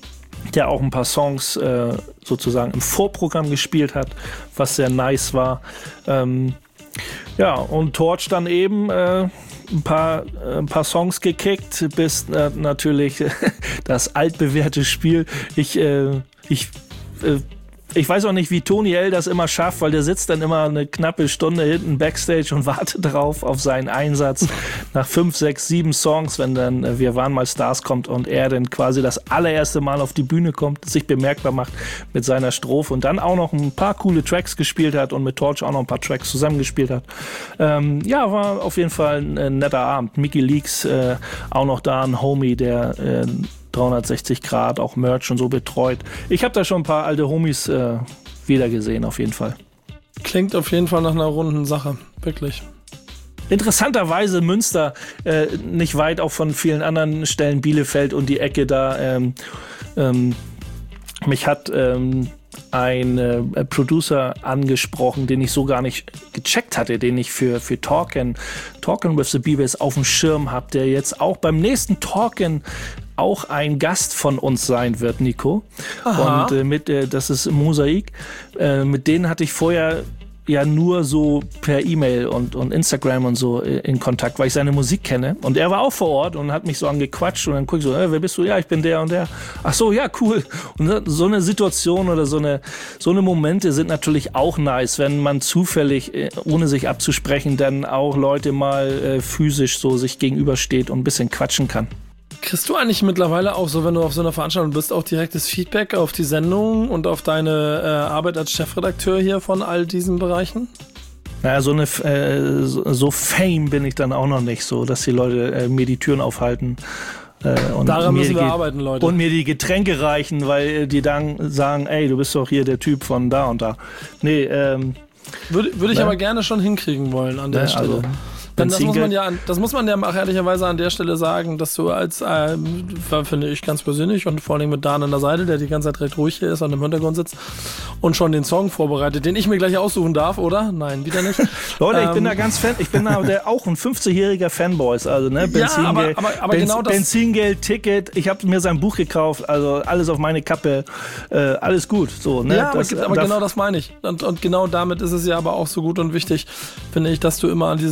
der auch ein paar Songs äh, sozusagen im Vorprogramm gespielt hat, was sehr nice war. Ähm, ja, und Torch dann eben äh, ein paar, äh, ein paar Songs gekickt, bis äh, natürlich das altbewährte Spiel. Ich, äh, ich äh, Ich weiß auch nicht, wie Tony L. das immer schafft, weil der sitzt dann immer eine knappe Stunde hinten Backstage und wartet drauf auf seinen Einsatz. Nach fünf, sechs, sieben Songs, wenn dann äh, Wir waren mal Stars kommt und er dann quasi das allererste Mal auf die Bühne kommt, sich bemerkbar macht mit seiner Strophe und dann auch noch ein paar coole Tracks gespielt hat und mit Torch auch noch ein paar Tracks zusammengespielt hat. Ähm, ja, war auf jeden Fall ein, ein netter Abend. Mickey Leaks äh, auch noch da, ein Homie, der äh, dreihundertsechzig Grad, auch Merch und so betreut. Ich habe da schon ein paar alte Homies äh, wieder gesehen, auf jeden Fall. Klingt auf jeden Fall nach einer runden Sache, wirklich. Interessanterweise Münster, äh, nicht weit auch von vielen anderen Stellen, Bielefeld und die Ecke da. Ähm, ähm, mich hat ähm, ein äh, Producer angesprochen, den ich so gar nicht gecheckt hatte, den ich für, für Talkin', Talkin' with the B-Bass auf dem Schirm habe, der jetzt auch beim nächsten Talkin' auch ein Gast von uns sein wird, Nico. Aha. Und äh, mit, äh, das ist Mosaik. Äh, mit denen hatte ich vorher ja nur so per E-Mail und, und Instagram und so in Kontakt, weil ich seine Musik kenne. Und er war auch vor Ort und hat mich so angequatscht und dann guck ich so, äh, wer bist du? Ja, ich bin der und der. Ach so, ja, cool. Und so eine Situation oder so eine, so eine Momente sind natürlich auch nice, wenn man zufällig, ohne sich abzusprechen, dann auch Leute mal äh, physisch so sich gegenübersteht und ein bisschen quatschen kann. Kriegst du eigentlich mittlerweile auch so, wenn du auf so einer Veranstaltung bist, auch direktes Feedback auf die Sendung und auf deine äh, Arbeit als Chefredakteur hier von all diesen Bereichen? Naja, so eine äh, so, so Fame bin ich dann auch noch nicht so, dass die Leute äh, mir die Türen aufhalten. Äh, und Daran müssen wir die, arbeiten, Leute. Und mir die Getränke reichen, weil die dann sagen, ey, du bist doch hier der Typ von da und da. Nee, ähm... Würde, würde ich ne? aber gerne schon hinkriegen wollen an der ne, Stelle. Also, Denn das muss man ja, das muss man ja auch ehrlicherweise an der Stelle sagen, dass du als, äh, finde ich ganz persönlich und vor allem mit Dan an der Seite, der die ganze Zeit recht ruhig hier ist und im Hintergrund sitzt und schon den Song vorbereitet, den ich mir gleich aussuchen darf, oder? Nein, wieder nicht. Leute, ähm, ich bin da ganz Fan, ich bin da der, auch ein fünfzigjähriger Fanboys, also ne, Benzingeld, ja, aber, aber, aber Benz, genau das, Benzingeld, Ticket, ich habe mir sein Buch gekauft, also alles auf meine Kappe, äh, alles gut, so, ne? Ja, das, aber, aber da, genau das meine ich. Und, und genau damit ist es ja aber auch so gut und wichtig, finde ich, dass du immer an diesen Stellen bist,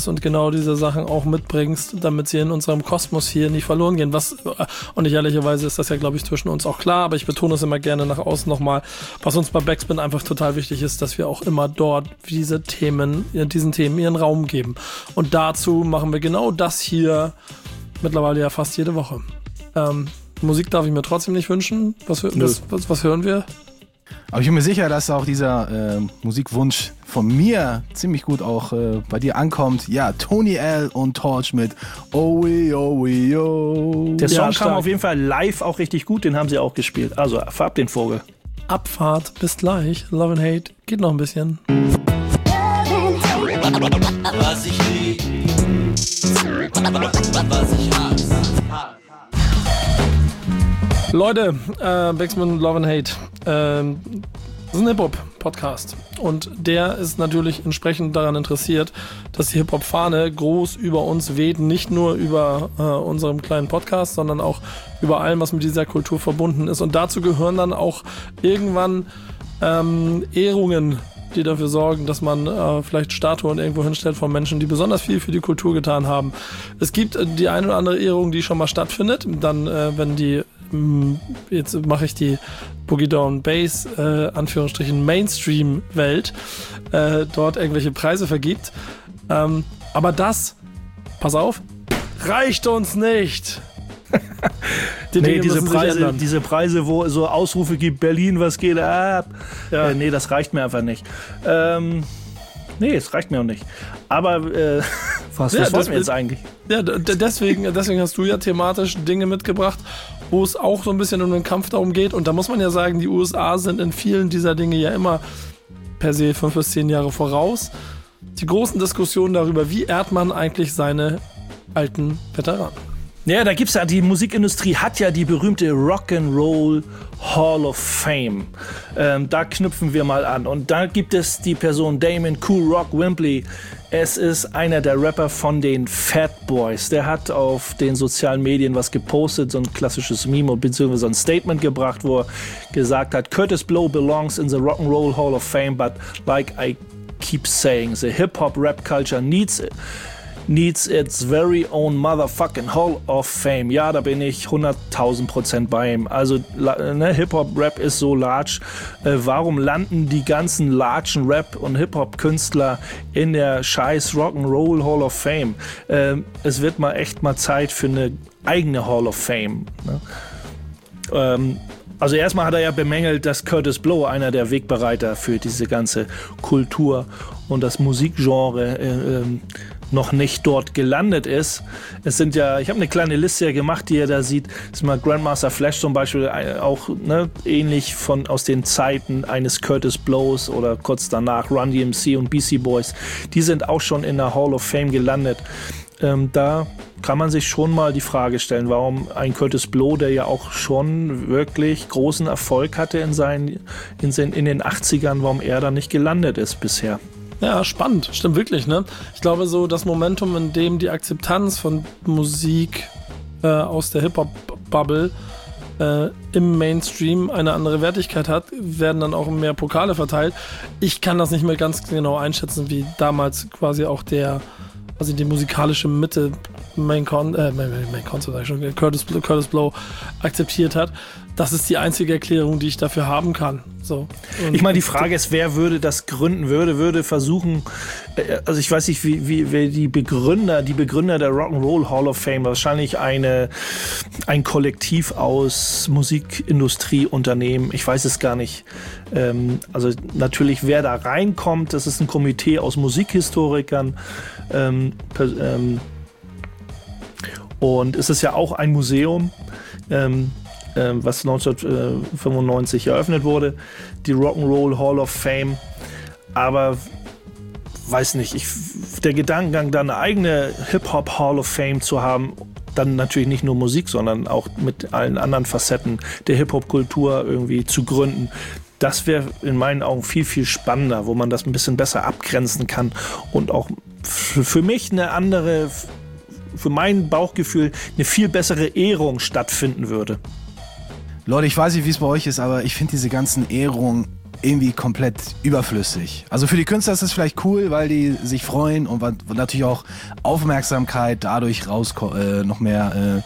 bist und genau diese Sachen auch mitbringst, damit sie in unserem Kosmos hier nicht verloren gehen. Was, und nicht ehrlicherweise ist das ja, glaube ich, zwischen uns auch klar, aber ich betone es immer gerne nach außen nochmal, was uns bei Backspin einfach total wichtig ist, dass wir auch immer dort diese Themen, diesen Themen ihren Raum geben. Und dazu machen wir genau das hier mittlerweile ja fast jede Woche. Ähm, Musik darf ich mir trotzdem nicht wünschen. Was, was, was, was hören wir? Aber ich bin mir sicher, dass auch dieser äh, Musikwunsch von mir ziemlich gut auch äh, bei dir ankommt. Ja, Tony L. und Torch mit Oh we, oh we, oh. Der Song Ja, kam stark. auf jeden Fall live auch richtig gut, den haben sie auch gespielt. Also, verab den Vogel. Abfahrt, bis gleich. Love and Hate, geht noch ein bisschen. Was ich lieb, was ich hasse. Leute, äh, Backspin Love and Hate, ähm, das ist ein Hip-Hop-Podcast und der ist natürlich entsprechend daran interessiert, dass die Hip-Hop-Fahne groß über uns weht, nicht nur über äh, unserem kleinen Podcast, sondern auch über allem, was mit dieser Kultur verbunden ist. Und dazu gehören dann auch irgendwann ähm, Ehrungen, die dafür sorgen, dass man äh, vielleicht Statuen irgendwo hinstellt von Menschen, die besonders viel für die Kultur getan haben. Es gibt äh, die eine oder andere Ehrung, die schon mal stattfindet, dann, äh, wenn die jetzt mache ich die Boogie Down Bass, äh, Anführungsstrichen Mainstream-Welt, äh, dort irgendwelche Preise vergibt. Ähm, aber das, pass auf, reicht uns nicht. Die Nee, Dinge diese müssen sich Preise, ändern. diese Preise, wo es so Ausrufe gibt, Berlin, was geht ab? Ja. Äh, nee, das reicht mir einfach nicht. Ähm, nee, es reicht mir auch nicht. Aber äh, was, Ja, was das wollten wir ist- jetzt eigentlich? Ja, d- d- deswegen, deswegen hast du ja thematisch Dinge mitgebracht, wo es auch so ein bisschen um den Kampf darum geht. Und da muss man ja sagen, die U S A sind in vielen dieser Dinge ja immer per se fünf bis zehn Jahre voraus. Die großen Diskussionen darüber, wie ehrt man eigentlich seine alten Veteranen. Ja, da gibt's ja, die Musikindustrie hat ja die berühmte Rock'n'Roll Hall of Fame. Ähm, da knüpfen wir mal an. Und da gibt es die Person Damon Cool Rock Wembley. Es ist einer der Rapper von den Fat Boys. Der hat auf den sozialen Medien was gepostet, so ein klassisches Meme bzw. so ein Statement gebracht, wo er gesagt hat, Curtis Blow belongs in the Rock'n'Roll Hall of Fame, but like I keep saying, the hip-hop-rap culture needs it. Needs its very own motherfucking Hall of Fame. Ja, da bin ich hunderttausend Prozent bei ihm. Also la- ne, Hip-Hop-Rap ist so large. Äh, warum landen die ganzen largen Rap- und Hip-Hop-Künstler in der scheiß Rock'n'Roll Hall of Fame? Ähm, es wird mal echt mal Zeit für eine eigene Hall of Fame. Ne? Ähm, also erstmal hat er ja bemängelt, dass Curtis Blow, einer der Wegbereiter für diese ganze Kultur und das Musikgenre, äh, ähm, noch nicht dort gelandet ist. Es sind ja, ich habe eine kleine Liste ja gemacht, die ihr da sieht. Das ist mal Grandmaster Flash zum Beispiel, äh, auch ne, ähnlich von aus den Zeiten eines Curtis Blows oder kurz danach Run D M C und Beastie Boys. Die sind auch schon in der Hall of Fame gelandet. Ähm, da kann man sich schon mal die Frage stellen, warum ein Curtis Blow, der ja auch schon wirklich großen Erfolg hatte in, seinen, in, seinen, in den achtzigern, warum er da nicht gelandet ist bisher. Ja, spannend. Stimmt wirklich, ne? Ich glaube, so das Momentum, in dem die Akzeptanz von Musik äh, aus der Hip-Hop-Bubble äh, im Mainstream eine andere Wertigkeit hat, werden dann auch mehr Pokale verteilt. Ich kann das nicht mehr ganz genau einschätzen, wie damals quasi auch der, also die musikalische Mitte Main Con, äh, Main, Main Concert, sag ich schon, Curtis, Curtis Blow akzeptiert hat. Das ist die einzige Erklärung, die ich dafür haben kann. So. Und Ich meine, die Frage ist, wer würde das gründen, würde, würde versuchen, äh, also ich weiß nicht, wie, wie, wer die Begründer, die Begründer der Rock'n'Roll Hall of Fame, wahrscheinlich eine, ein Kollektiv aus Musikindustrieunternehmen, ich weiß es gar nicht. Ähm, also natürlich, wer da reinkommt, das ist ein Komitee aus Musikhistorikern, ähm, per, ähm, und es ist ja auch ein Museum, ähm, ähm, was neunzehnhundertfünfundneunzig eröffnet wurde, die Rock'n'Roll Hall of Fame. Aber weiß nicht, ich, der Gedankengang, da eine eigene Hip-Hop Hall of Fame zu haben, dann natürlich nicht nur Musik, sondern auch mit allen anderen Facetten der Hip-Hop-Kultur irgendwie zu gründen, das wäre in meinen Augen viel, viel spannender, wo man das ein bisschen besser abgrenzen kann und auch für, für mich eine andere, für mein Bauchgefühl eine viel bessere Ehrung stattfinden würde. Leute, ich weiß nicht, wie es bei euch ist, aber ich finde diese ganzen Ehrungen irgendwie komplett überflüssig. Also für die Künstler ist es vielleicht cool, weil die sich freuen und weil natürlich auch Aufmerksamkeit dadurch rausko- äh, noch mehr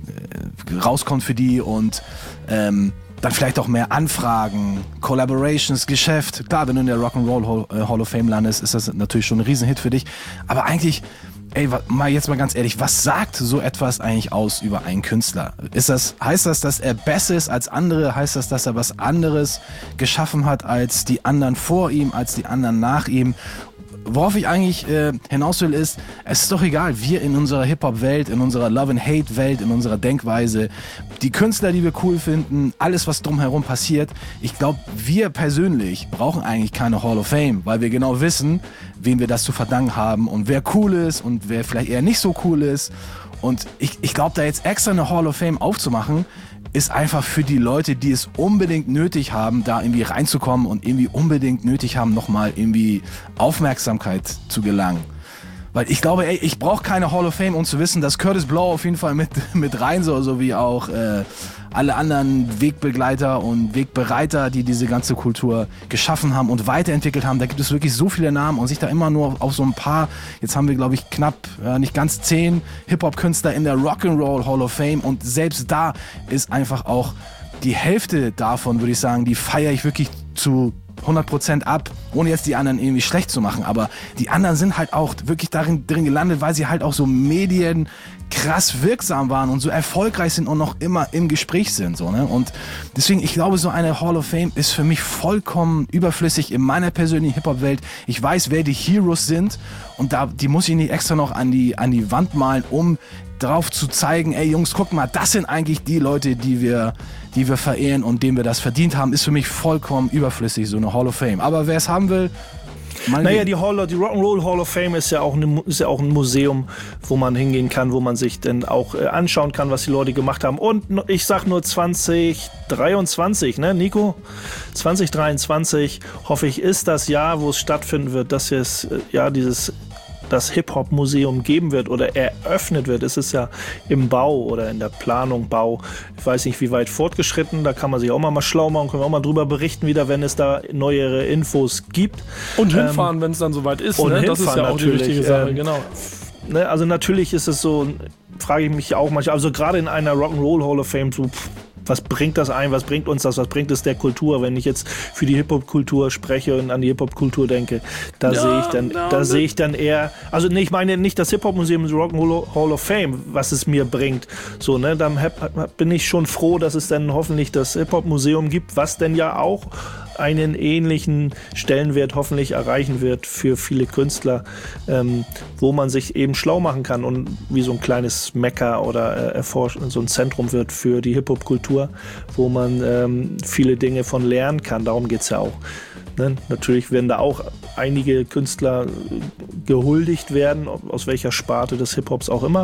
äh, rauskommt für die und ähm, dann vielleicht auch mehr Anfragen, Collaborations, Geschäft. Klar, wenn du in der Rock'n'Roll Hall of Fame landest, ist das natürlich schon ein Riesenhit für dich. Aber eigentlich, ey, mal jetzt mal ganz ehrlich, was sagt so etwas eigentlich aus über einen Künstler? Ist das, heißt das, dass er besser ist als andere? Heißt das, dass er was anderes geschaffen hat als die anderen vor ihm, als die anderen nach ihm? Worauf ich eigentlich äh, hinaus will ist, es ist doch egal, wir in unserer Hip-Hop-Welt, in unserer Love-and-Hate-Welt, in unserer Denkweise, die Künstler, die wir cool finden, alles, was drumherum passiert, ich glaube, wir persönlich brauchen eigentlich keine Hall of Fame, weil wir genau wissen, wem wir das zu verdanken haben und wer cool ist und wer vielleicht eher nicht so cool ist. Und ich, ich glaube, da jetzt extra eine Hall of Fame aufzumachen, ist einfach für die Leute, die es unbedingt nötig haben, da irgendwie reinzukommen und irgendwie unbedingt nötig haben, nochmal irgendwie Aufmerksamkeit zu gelangen. Weil ich glaube, ey, ich brauche keine Hall of Fame, um zu wissen, dass Curtis Blow auf jeden Fall mit, mit rein soll, so wie auch äh, alle anderen Wegbegleiter und Wegbereiter, die diese ganze Kultur geschaffen haben und weiterentwickelt haben. Da gibt es wirklich so viele Namen und sich da immer nur auf so ein paar, jetzt haben wir glaube ich knapp, äh, nicht ganz zehn Hip-Hop-Künstler in der Rock'n'Roll Hall of Fame und selbst da ist einfach auch die Hälfte davon, würde ich sagen, die feiere ich wirklich zu hundert Prozent ab, ohne jetzt die anderen irgendwie schlecht zu machen. Aber die anderen sind halt auch wirklich darin drin gelandet, weil sie halt auch so Medien krass wirksam waren und so erfolgreich sind und noch immer im Gespräch sind. So, ne? Und deswegen, ich glaube, so eine Hall of Fame ist für mich vollkommen überflüssig in meiner persönlichen Hip-Hop-Welt. Ich weiß, wer die Heroes sind und da, die muss ich nicht extra noch an die, an die Wand malen, um drauf zu zeigen, ey Jungs, guck mal, das sind eigentlich die Leute, die wir, die wir verehren und denen wir das verdient haben, ist für mich vollkommen überflüssig, so eine Hall of Fame. Aber wer es haben will, naja, die, Hall, die Rock'n'Roll Hall of Fame ist ja, auch eine, ist ja auch ein Museum, wo man hingehen kann, wo man sich dann auch äh, anschauen kann, was die Leute gemacht haben. Und ich sag nur zwanzig dreiundzwanzig, ne, Nico? zwanzig dreiundzwanzig, hoffe ich, ist das Jahr, wo es stattfinden wird, dass es äh, ja dieses das Hip-Hop-Museum geben wird oder eröffnet wird. Es ist ja im Bau oder in der Planung Bau. Ich weiß nicht, wie weit fortgeschritten. Da kann man sich auch mal, mal schlau machen, können wir auch mal drüber berichten wieder, wenn es da neuere Infos gibt. Und hinfahren, ähm, wenn es dann soweit ist. Und ne? Das ist ja auch die wichtige Sache, ähm, genau. Ne, also natürlich ist es so, frage ich mich auch manchmal, also gerade in einer Rock'n'Roll Hall of Fame, so, pff, was bringt das ein, was bringt uns das, was bringt es der Kultur, wenn ich jetzt für die Hip-Hop-Kultur spreche und an die Hip-Hop-Kultur denke, da ja, sehe ich dann, ja, da sehe ich dann eher, also nee, ich meine nicht das Hip-Hop-Museum, die Rock'n'Roll Hall of Fame, was es mir bringt, so, ne, dann hab, bin ich schon froh, dass es dann hoffentlich das Hip-Hop-Museum gibt, was denn ja auch einen ähnlichen Stellenwert hoffentlich erreichen wird für viele Künstler, ähm, wo man sich eben schlau machen kann und wie so ein kleines Mekka oder äh, so ein Zentrum wird für die Hip-Hop-Kultur, wo man ähm, viele Dinge von lernen kann. Darum geht es ja auch. Ne? Natürlich werden da auch einige Künstler gehuldigt werden, aus welcher Sparte des Hip-Hops auch immer.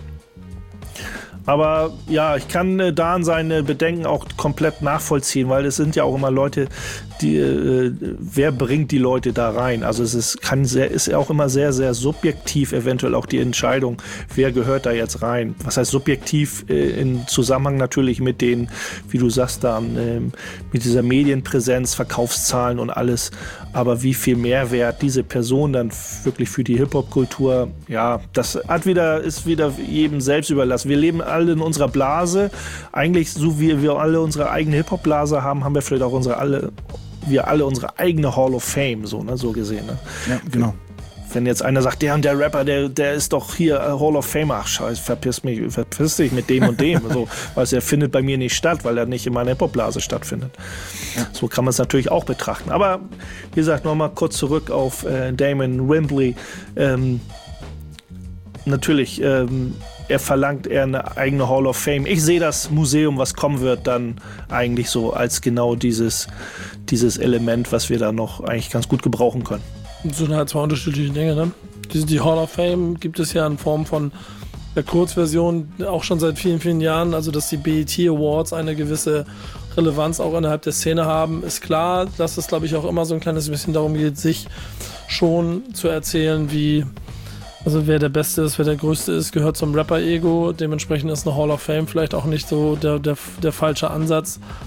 Aber ja, ich kann äh, Dan seine Bedenken auch komplett nachvollziehen, weil es sind ja auch immer Leute, die, äh, wer bringt die Leute da rein? Also es ist, kann sehr, ist ja auch immer sehr, sehr subjektiv eventuell auch die Entscheidung, wer gehört da jetzt rein. Was heißt subjektiv äh, in Zusammenhang natürlich mit den, wie du sagst, da, äh, mit dieser Medienpräsenz, Verkaufszahlen und alles. Aber wie viel Mehrwert diese Person dann wirklich für die Hip-Hop-Kultur, ja, das hat wieder, ist wieder jedem selbst überlassen. Wir leben alle in unserer Blase. Eigentlich, so wie wir alle unsere eigene Hip-Hop-Blase haben, haben wir vielleicht auch unsere alle, wir alle unsere eigene Hall of Fame, so, ne, so gesehen. Ne? Ja, genau. Wenn jetzt einer sagt, der und der Rapper, der, der ist doch hier Hall of Fame, ach scheiße, verpiss mich, verpiss dich mit dem und dem. So, weil er findet bei mir nicht statt, weil er nicht in meiner Hip-Hop-Blase stattfindet. Ja. So kann man es natürlich auch betrachten. Aber wie gesagt, nochmal kurz zurück auf äh, Damon Wembley. Ähm, natürlich, ähm, er verlangt eher eine eigene Hall of Fame. Ich sehe das Museum, was kommen wird, dann eigentlich so als genau dieses, dieses Element, was wir da noch eigentlich ganz gut gebrauchen können. So halt zwei unterschiedliche Dinge, ne? Die, die Hall of Fame gibt es ja in Form von der Kurzversion auch schon seit vielen, vielen Jahren. Also, dass die B E T Awards eine gewisse Relevanz auch innerhalb der Szene haben, ist klar. Dass es, glaube ich, auch immer so ein kleines bisschen darum geht, sich schon zu erzählen, wie, also wer der Beste ist, wer der Größte ist, gehört zum Rapper-Ego. Dementsprechend ist eine Hall of Fame vielleicht auch nicht so der, der, der falsche Ansatz.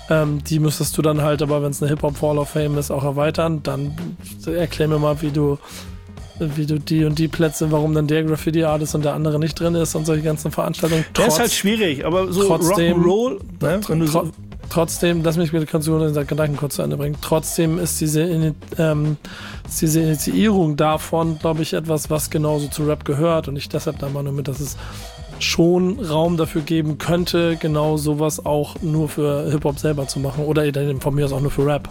Ähm, die müsstest du dann halt, aber wenn es eine Hip-Hop Hall of Fame ist, auch erweitern. Dann erklär mir mal, wie du wie du die und die Plätze, warum dann der Graffiti-Artist und der andere nicht drin ist und solche ganzen Veranstaltungen. Das ist halt schwierig, aber so trotzdem, Rock'n'Roll, ne? Wenn du tro- so trotzdem, lass mich mit den Gedanken kurz zu Ende bringen, trotzdem ist diese, ähm, ist diese Initiierung davon, glaube ich, etwas, was genauso zu Rap gehört und ich deshalb da mal nur mit, dass es schon Raum dafür geben könnte, genau sowas auch nur für Hip-Hop selber zu machen oder von mir aus auch nur für Rap.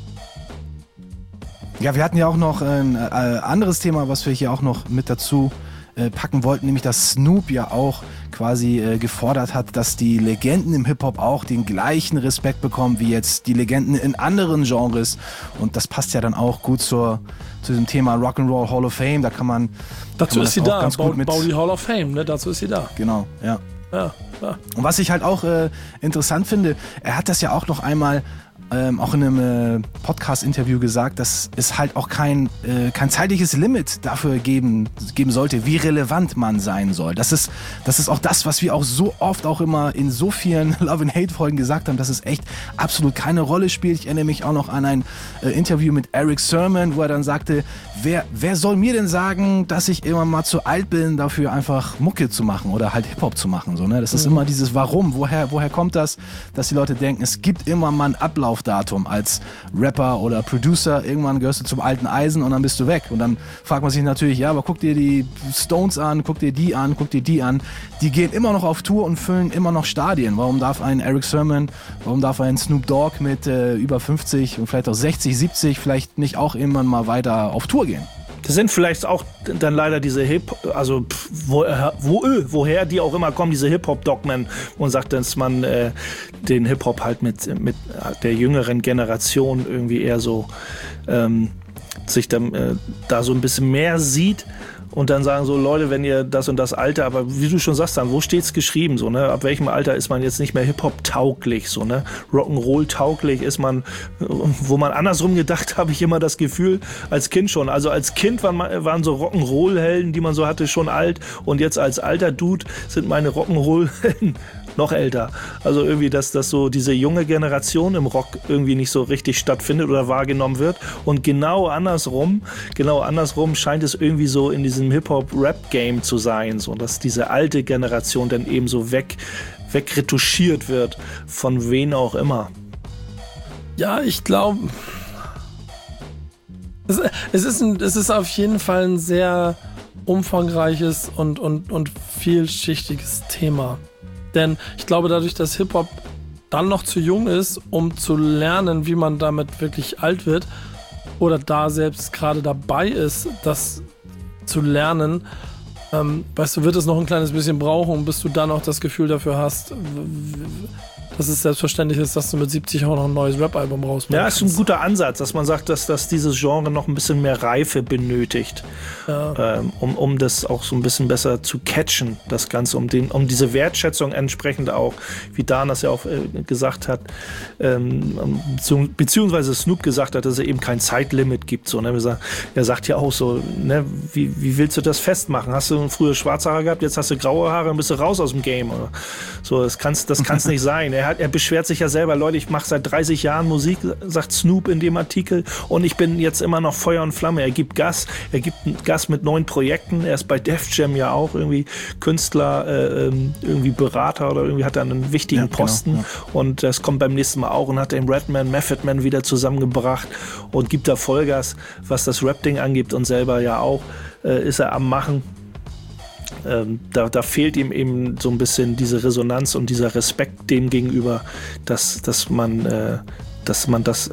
Ja, wir hatten ja auch noch ein äh, anderes Thema, was wir hier auch noch mit dazu äh, packen wollten, nämlich dass Snoop ja auch quasi äh, gefordert hat, dass die Legenden im Hip-Hop auch den gleichen Respekt bekommen wie jetzt die Legenden in anderen Genres und das passt ja dann auch gut zur, zu diesem Thema Rock'n'Roll Hall of Fame, da kann man dazu kann man ist sie da, ganz bau, gut mit bau die Hall of Fame, ne? Dazu ist sie da. Genau, ja. Ja, ja. Und was ich halt auch äh, interessant finde, er hat das ja auch noch einmal ähm, auch in einem äh, Podcast-Interview gesagt, dass es halt auch kein, äh, kein zeitliches Limit dafür geben, geben sollte, wie relevant man sein soll. Das ist, das ist auch das, was wir auch so oft auch immer in so vielen Love and Hate-Folgen gesagt haben, dass es echt absolut keine Rolle spielt. Ich erinnere mich auch noch an ein äh, Interview mit Eric Sermon, wo er dann sagte, wer, wer soll mir denn sagen, dass ich immer mal zu alt bin, dafür einfach Mucke zu machen oder halt Hip-Hop zu machen. So, ne? Das ist mhm. immer dieses Warum, woher, woher kommt das, dass die Leute denken, es gibt immer mal ein Ablaufdatum als Rapper oder Producer, irgendwann gehörst du zum alten Eisen und dann bist du weg. Und dann fragt man sich natürlich, ja, aber guck dir die Stones an, guck dir die an, guck dir die an. Die gehen immer noch auf Tour und füllen immer noch Stadien. Warum darf ein Eric Sermon, warum darf ein Snoop Dogg mit äh, über fünfzig und vielleicht auch sechzig, siebzig vielleicht nicht auch irgendwann mal weiter auf Tour gehen? Das sind vielleicht auch dann leider diese Hip, also pff, wo, wo, woher die auch immer kommen, diese Hip-Hop-Dogmen und sagt, dass man äh, den Hip-Hop halt mit, mit der jüngeren Generation irgendwie eher so ähm, sich dann, äh, da so ein bisschen mehr sieht. Und dann sagen so, Leute, wenn ihr das und das Alter, aber wie du schon sagst, dann, wo steht's geschrieben, so, ne? Ab welchem Alter ist man jetzt nicht mehr Hip-Hop-tauglich, so, ne? Rock'n'Roll-tauglich ist man, wo man andersrum gedacht, habe ich immer das Gefühl, als Kind schon. Also als Kind waren, waren so Rock'n'Roll-Helden, die man so hatte, schon alt. Und jetzt als alter Dude sind meine Rock'n'Roll-Helden noch älter. Also irgendwie, dass, dass so diese junge Generation im Rock irgendwie nicht so richtig stattfindet oder wahrgenommen wird. Und genau andersrum, genau andersrum scheint es irgendwie so in diesem Hip-Hop-Rap-Game zu sein, so dass diese alte Generation dann eben so weg, wegretuschiert wird, von wen auch immer. Ja, ich glaube, es, es, ist ein, es ist auf jeden Fall ein sehr umfangreiches und, und, und vielschichtiges Thema. Denn ich glaube, dadurch, dass Hip-Hop dann noch zu jung ist, um zu lernen, wie man damit wirklich alt wird, oder da selbst gerade dabei ist, das zu lernen, ähm, weißt du, wird es noch ein kleines bisschen brauchen, bis du dann auch das Gefühl dafür hast, dass es selbstverständlich ist, dass du mit siebzig auch noch ein neues Rap-Album rausmachst. Ja, ist ein guter Ansatz, dass man sagt, dass, dass dieses Genre noch ein bisschen mehr Reife benötigt, ja. ähm, um, um das auch so ein bisschen besser zu catchen, das Ganze, um, den, um diese Wertschätzung entsprechend auch, wie Dan das ja auch äh, gesagt hat, ähm, zu, beziehungsweise Snoop gesagt hat, dass es eben kein Zeitlimit gibt. So, ne? Er sagt ja auch so, ne? wie, wie willst du das festmachen? Hast du früher schwarze Haare gehabt, jetzt hast du graue Haare und bist du raus aus dem Game. Oder? So, das kann es das kann's nicht sein. Er, hat, er beschwert sich ja selber, Leute, ich mache seit dreißig Jahren Musik, sagt Snoop in dem Artikel, und ich bin jetzt immer noch Feuer und Flamme. Er gibt Gas, er gibt Gas mit neuen Projekten. Er ist bei Def Jam ja auch irgendwie Künstler, äh, irgendwie Berater oder irgendwie hat er einen wichtigen ja, Posten. Genau, ja. Und das kommt beim nächsten Mal auch und hat den Redman, Method Man wieder zusammengebracht und gibt da Vollgas, was das Rap-Ding angibt, und selber ja auch äh, ist er am Machen. Ähm, da, da fehlt ihm eben so ein bisschen diese Resonanz und dieser Respekt dem gegenüber, dass, dass, man, äh, dass man das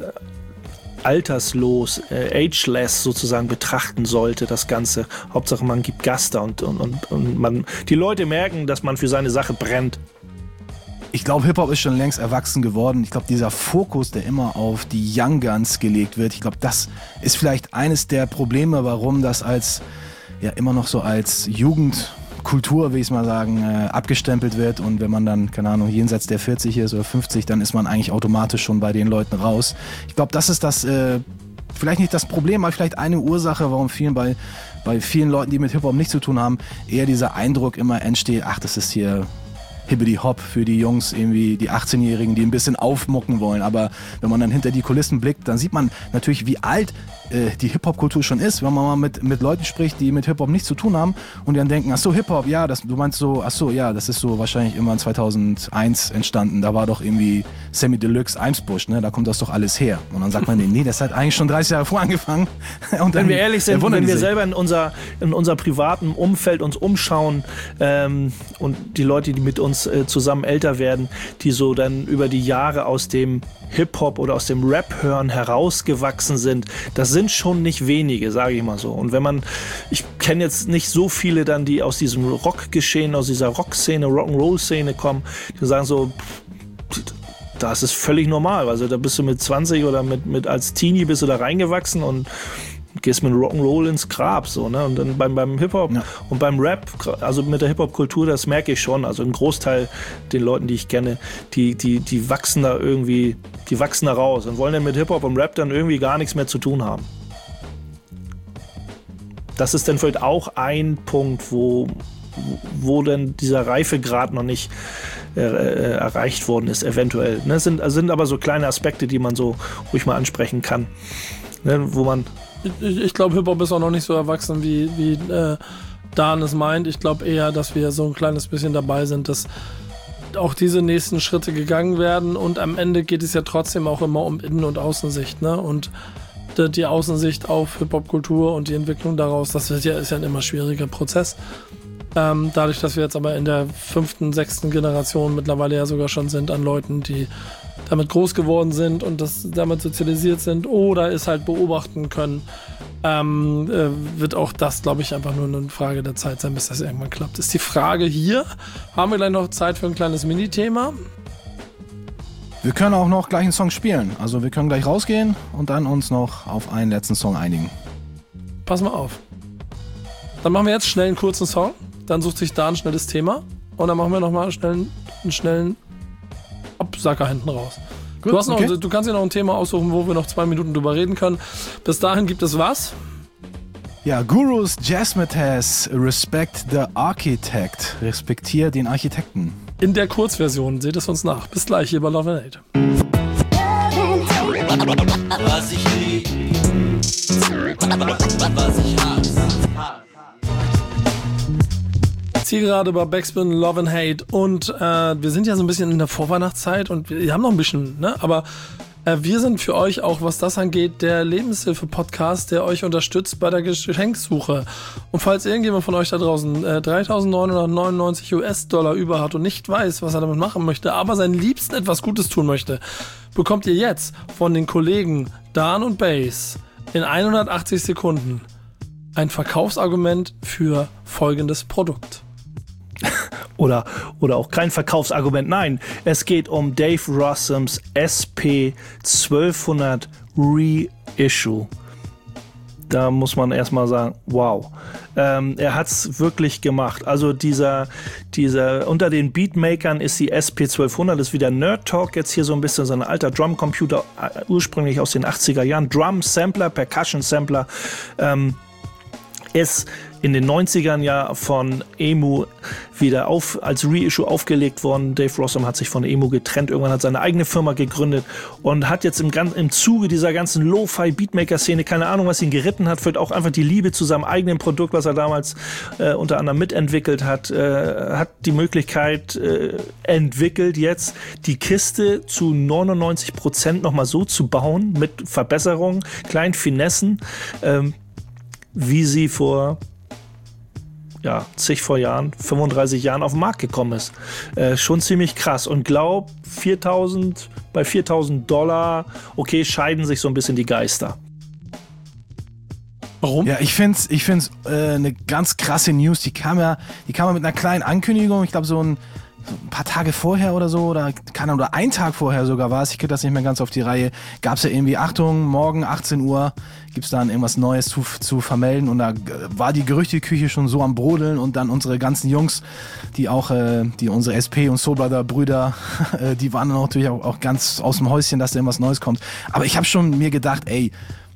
alterslos, äh, ageless sozusagen betrachten sollte, das Ganze. Hauptsache man gibt Gas da und, und, und, und man, die Leute merken, dass man für seine Sache brennt. Ich glaube, Hip-Hop ist schon längst erwachsen geworden. Ich glaube, dieser Fokus, der immer auf die Young Guns gelegt wird, ich glaube, das ist vielleicht eines der Probleme, warum das als ja immer noch so als Jugendkultur, will ich es mal sagen, äh, abgestempelt wird, und wenn man dann, keine Ahnung, jenseits der vierzig ist oder fünfzig, dann ist man eigentlich automatisch schon bei den Leuten raus. Ich glaube, das ist das, äh, vielleicht nicht das Problem, aber vielleicht eine Ursache, warum vielen bei, bei vielen Leuten, die mit Hip-Hop nichts zu tun haben, eher dieser Eindruck immer entsteht, ach, das ist hier Hibbidi Hop für die Jungs, irgendwie die achtzehnjährigen, die ein bisschen aufmucken wollen. Aber wenn man dann hinter die Kulissen blickt, dann sieht man natürlich, wie alt äh, die Hip-Hop-Kultur schon ist, wenn man mal mit, mit Leuten spricht, die mit Hip-Hop nichts zu tun haben und die dann denken, ach so, Hip-Hop, ja, das, du meinst so, ach so, ja, das ist so wahrscheinlich irgendwann zweitausendeins entstanden. Da war doch irgendwie Sammy Deluxe, Eimsbusch, ne, da kommt das doch alles her. Und dann sagt man, nee, das hat eigentlich schon dreißig Jahre vor angefangen. Und dann, wenn wir ehrlich sind, wenn wir sich. selber in unser, in unser privaten Umfeld uns umschauen ähm, und die Leute, die mit uns äh, zusammen älter werden, die so dann über die Jahre aus dem Hip-Hop oder aus dem Rap-Hören herausgewachsen sind, das sind schon nicht wenige, sage ich mal so. Und wenn man, ich kenne jetzt nicht so viele dann, die aus diesem Rock-Geschehen, aus dieser Rock-Szene, Rock'n'Roll-Szene kommen, die sagen so, das ist völlig normal. Also da bist du mit zwanzig oder mit, mit als Teenie bist du da reingewachsen und gehst mit Rock'n'Roll ins Grab, so, ne? Und dann beim, beim Hip-Hop ja. und beim Rap, also mit der Hip-Hop-Kultur, das merke ich schon. Also ein Großteil den Leuten, die ich kenne, die, die, die wachsen da irgendwie, die wachsen da raus und wollen dann mit Hip-Hop und Rap dann irgendwie gar nichts mehr zu tun haben. Das ist dann vielleicht auch ein Punkt, wo, wo dann dieser Reifegrad noch nicht äh, erreicht worden ist, eventuell. Ne? Das sind, sind aber so kleine Aspekte, die man so ruhig mal ansprechen kann. Ne? Wo man Ich, ich glaube, Hip-Hop ist auch noch nicht so erwachsen, wie, wie äh, Dan es meint. Ich glaube eher, dass wir so ein kleines bisschen dabei sind, dass auch diese nächsten Schritte gegangen werden und am Ende geht es ja trotzdem auch immer um Innen- und Außensicht, ne? Und die, die Außensicht auf Hip-Hop-Kultur und die Entwicklung daraus, das wird ja, ist ja ein immer schwieriger Prozess. Ähm, dadurch, dass wir jetzt aber in der fünften, sechsten Generation mittlerweile ja sogar schon sind an Leuten, die damit groß geworden sind und das damit sozialisiert sind oder es halt beobachten können, ähm, äh, wird auch das, glaube ich, einfach nur eine Frage der Zeit sein, bis das irgendwann klappt. Ist die Frage hier, haben wir gleich noch Zeit für ein kleines Mini-Thema? Wir können auch noch gleich einen Song spielen. Also wir können gleich rausgehen und dann uns noch auf einen letzten Song einigen. Pass mal auf. Dann machen wir jetzt schnell einen kurzen Song, dann sucht sich da ein schnelles Thema und dann machen wir nochmal schnell einen, einen schnellen Absacker hinten raus. Gut, du, hast noch, okay. Du kannst dir noch ein Thema aussuchen, wo wir noch zwei Minuten drüber reden können. Bis dahin gibt es was? Ja, Gurus Jazzmatazz, Respect the Architect. Respektier den Architekten. In der Kurzversion, seht es uns nach. Bis gleich hier bei Love and Hate. Was ich lieb, was ich hasse. Hier gerade bei Backspin Love and Hate und äh, wir sind ja so ein bisschen in der Vorweihnachtszeit und wir haben noch ein bisschen, ne? Aber äh, wir sind für euch auch, was das angeht, der Lebenshilfe-Podcast, der euch unterstützt bei der Geschenksuche. Und falls irgendjemand von euch da draußen äh, dreitausendneunhundertneunundneunzig US-Dollar über hat und nicht weiß, was er damit machen möchte, aber seinen Liebsten etwas Gutes tun möchte, bekommt ihr jetzt von den Kollegen Dan und Bass in hundertachtzig Sekunden ein Verkaufsargument für folgendes Produkt. Oder, oder auch kein Verkaufsargument. Nein, es geht um Dave Rossums S P zwölfhundert Reissue. Da muss man erstmal sagen, wow. Ähm, er hat's wirklich gemacht. Also dieser, dieser, unter den Beatmakern ist die S P zwölfhundert, ist wieder Nerd Talk, jetzt hier so ein bisschen so ein alter Drumcomputer, ursprünglich aus den achtziger Jahren. Drum Sampler, Percussion Sampler, ähm, ist in den neunzigern ja von Emu wieder auf, als Reissue aufgelegt worden. Dave Rossum hat sich von Emu getrennt, irgendwann hat seine eigene Firma gegründet und hat jetzt im, im Zuge dieser ganzen Lo-Fi-Beatmaker-Szene, keine Ahnung, was ihn geritten hat, vielleicht auch einfach die Liebe zu seinem eigenen Produkt, was er damals äh, unter anderem mitentwickelt hat, äh, hat die Möglichkeit äh, entwickelt, jetzt die Kiste zu neunundneunzig Prozent nochmal so zu bauen, mit Verbesserungen, kleinen Finessen, ähm, wie sie vor ja, zig vor Jahren, fünfunddreißig Jahren auf den Markt gekommen ist. Äh, schon ziemlich krass. Und glaub, viertausend, bei viertausend Dollar, okay, scheiden sich so ein bisschen die Geister. Warum? Ja, ich find's, ich find's äh, eine ganz krasse News. Die kam ja, die kam ja mit einer kleinen Ankündigung. Ich glaube, so ein So ein paar Tage vorher oder so, oder keine Ahnung, oder ein Tag vorher sogar war es, ich kriege das nicht mehr ganz auf die Reihe, gab es ja irgendwie, Achtung, morgen achtzehn Uhr gibt es dann irgendwas Neues zu, zu vermelden und da war die Gerüchteküche schon so am Brodeln und dann unsere ganzen Jungs, die auch, äh, die unsere S P und Soul Brother Brüder, äh, die waren dann natürlich auch, auch ganz aus dem Häuschen, dass da irgendwas Neues kommt. Aber ich habe schon mir gedacht, ey,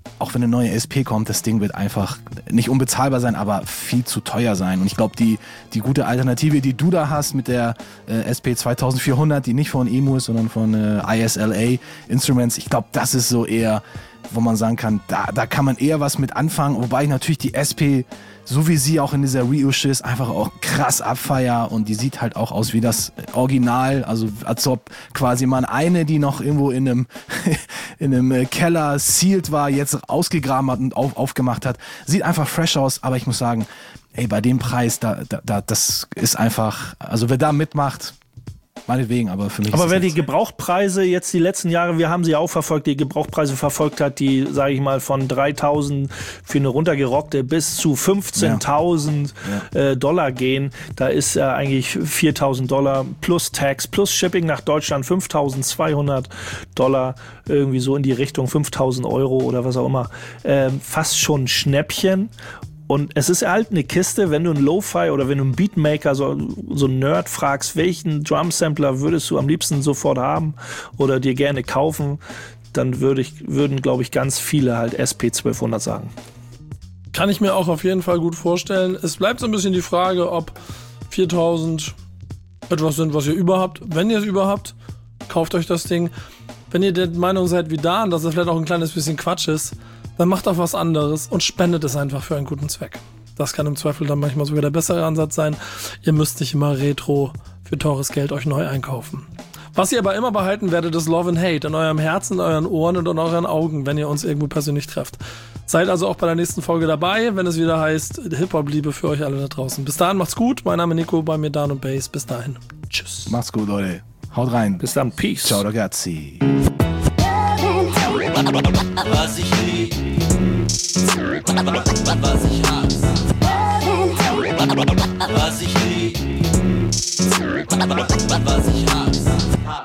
auch wenn eine neue S P kommt, das Ding wird einfach nicht unbezahlbar sein, aber viel zu teuer sein. Und ich glaube, die, die gute Alternative, die du da hast mit der äh, S P zweitausendvierhundert, die nicht von E M U ist, sondern von äh, I S L A Instruments, ich glaube, das ist so eher, wo man sagen kann, da, da kann man eher was mit anfangen, wobei ich natürlich die S P, so wie sie auch in dieser Reissue ist, einfach auch krass abfeier und die sieht halt auch aus wie das Original, also als ob quasi man eine, die noch irgendwo in einem, in einem Keller sealed war, jetzt ausgegraben hat und auf, aufgemacht hat. Sieht einfach fresh aus, aber ich muss sagen, ey, bei dem Preis, da, da, da das ist einfach, also wer da mitmacht, meinetwegen, aber für mich Aber ist wer das die Gebrauchpreise jetzt die letzten Jahre, wir haben sie auch verfolgt, die Gebrauchpreise verfolgt hat, die, sage ich mal, von dreitausend für eine runtergerockte bis zu fünfzehntausend Ja. äh, Dollar gehen, da ist ja eigentlich viertausend Dollar plus Tax, plus Shipping nach Deutschland fünftausendzweihundert Dollar, irgendwie so in die Richtung fünftausend Euro oder was auch immer. Ähm, fast schon ein Schnäppchen. Und es ist halt eine Kiste, wenn du einen Lo-Fi oder wenn du einen Beatmaker, so, so einen Nerd fragst, welchen Drum-Sampler würdest du am liebsten sofort haben oder dir gerne kaufen, dann würde ich, würden, glaube ich, ganz viele halt S P zwölfhundert sagen. Kann ich mir auch auf jeden Fall gut vorstellen. Es bleibt so ein bisschen die Frage, ob viertausend etwas sind, was ihr überhaupt, wenn ihr es überhaupt, kauft euch das Ding. Wenn ihr der Meinung seid wie Dan, dass es vielleicht auch ein kleines bisschen Quatsch ist, dann macht auch was anderes und spendet es einfach für einen guten Zweck. Das kann im Zweifel dann manchmal sogar der bessere Ansatz sein. Ihr müsst nicht immer Retro für teures Geld euch neu einkaufen. Was ihr aber immer behalten werdet, ist Love and Hate in eurem Herzen, in euren Ohren und in euren Augen, wenn ihr uns irgendwo persönlich trefft. Seid also auch bei der nächsten Folge dabei, wenn es wieder heißt Hip-Hop-Liebe für euch alle da draußen. Bis dahin, macht's gut. Mein Name ist Nico, bei mir Dan und Bass. Bis dahin. Tschüss. Macht's gut, Leute. Haut rein. Bis dann, Peace. Ciao, ragazzi. Was ich lieb, was ich hasse. Was ich lieb, was ich hasse.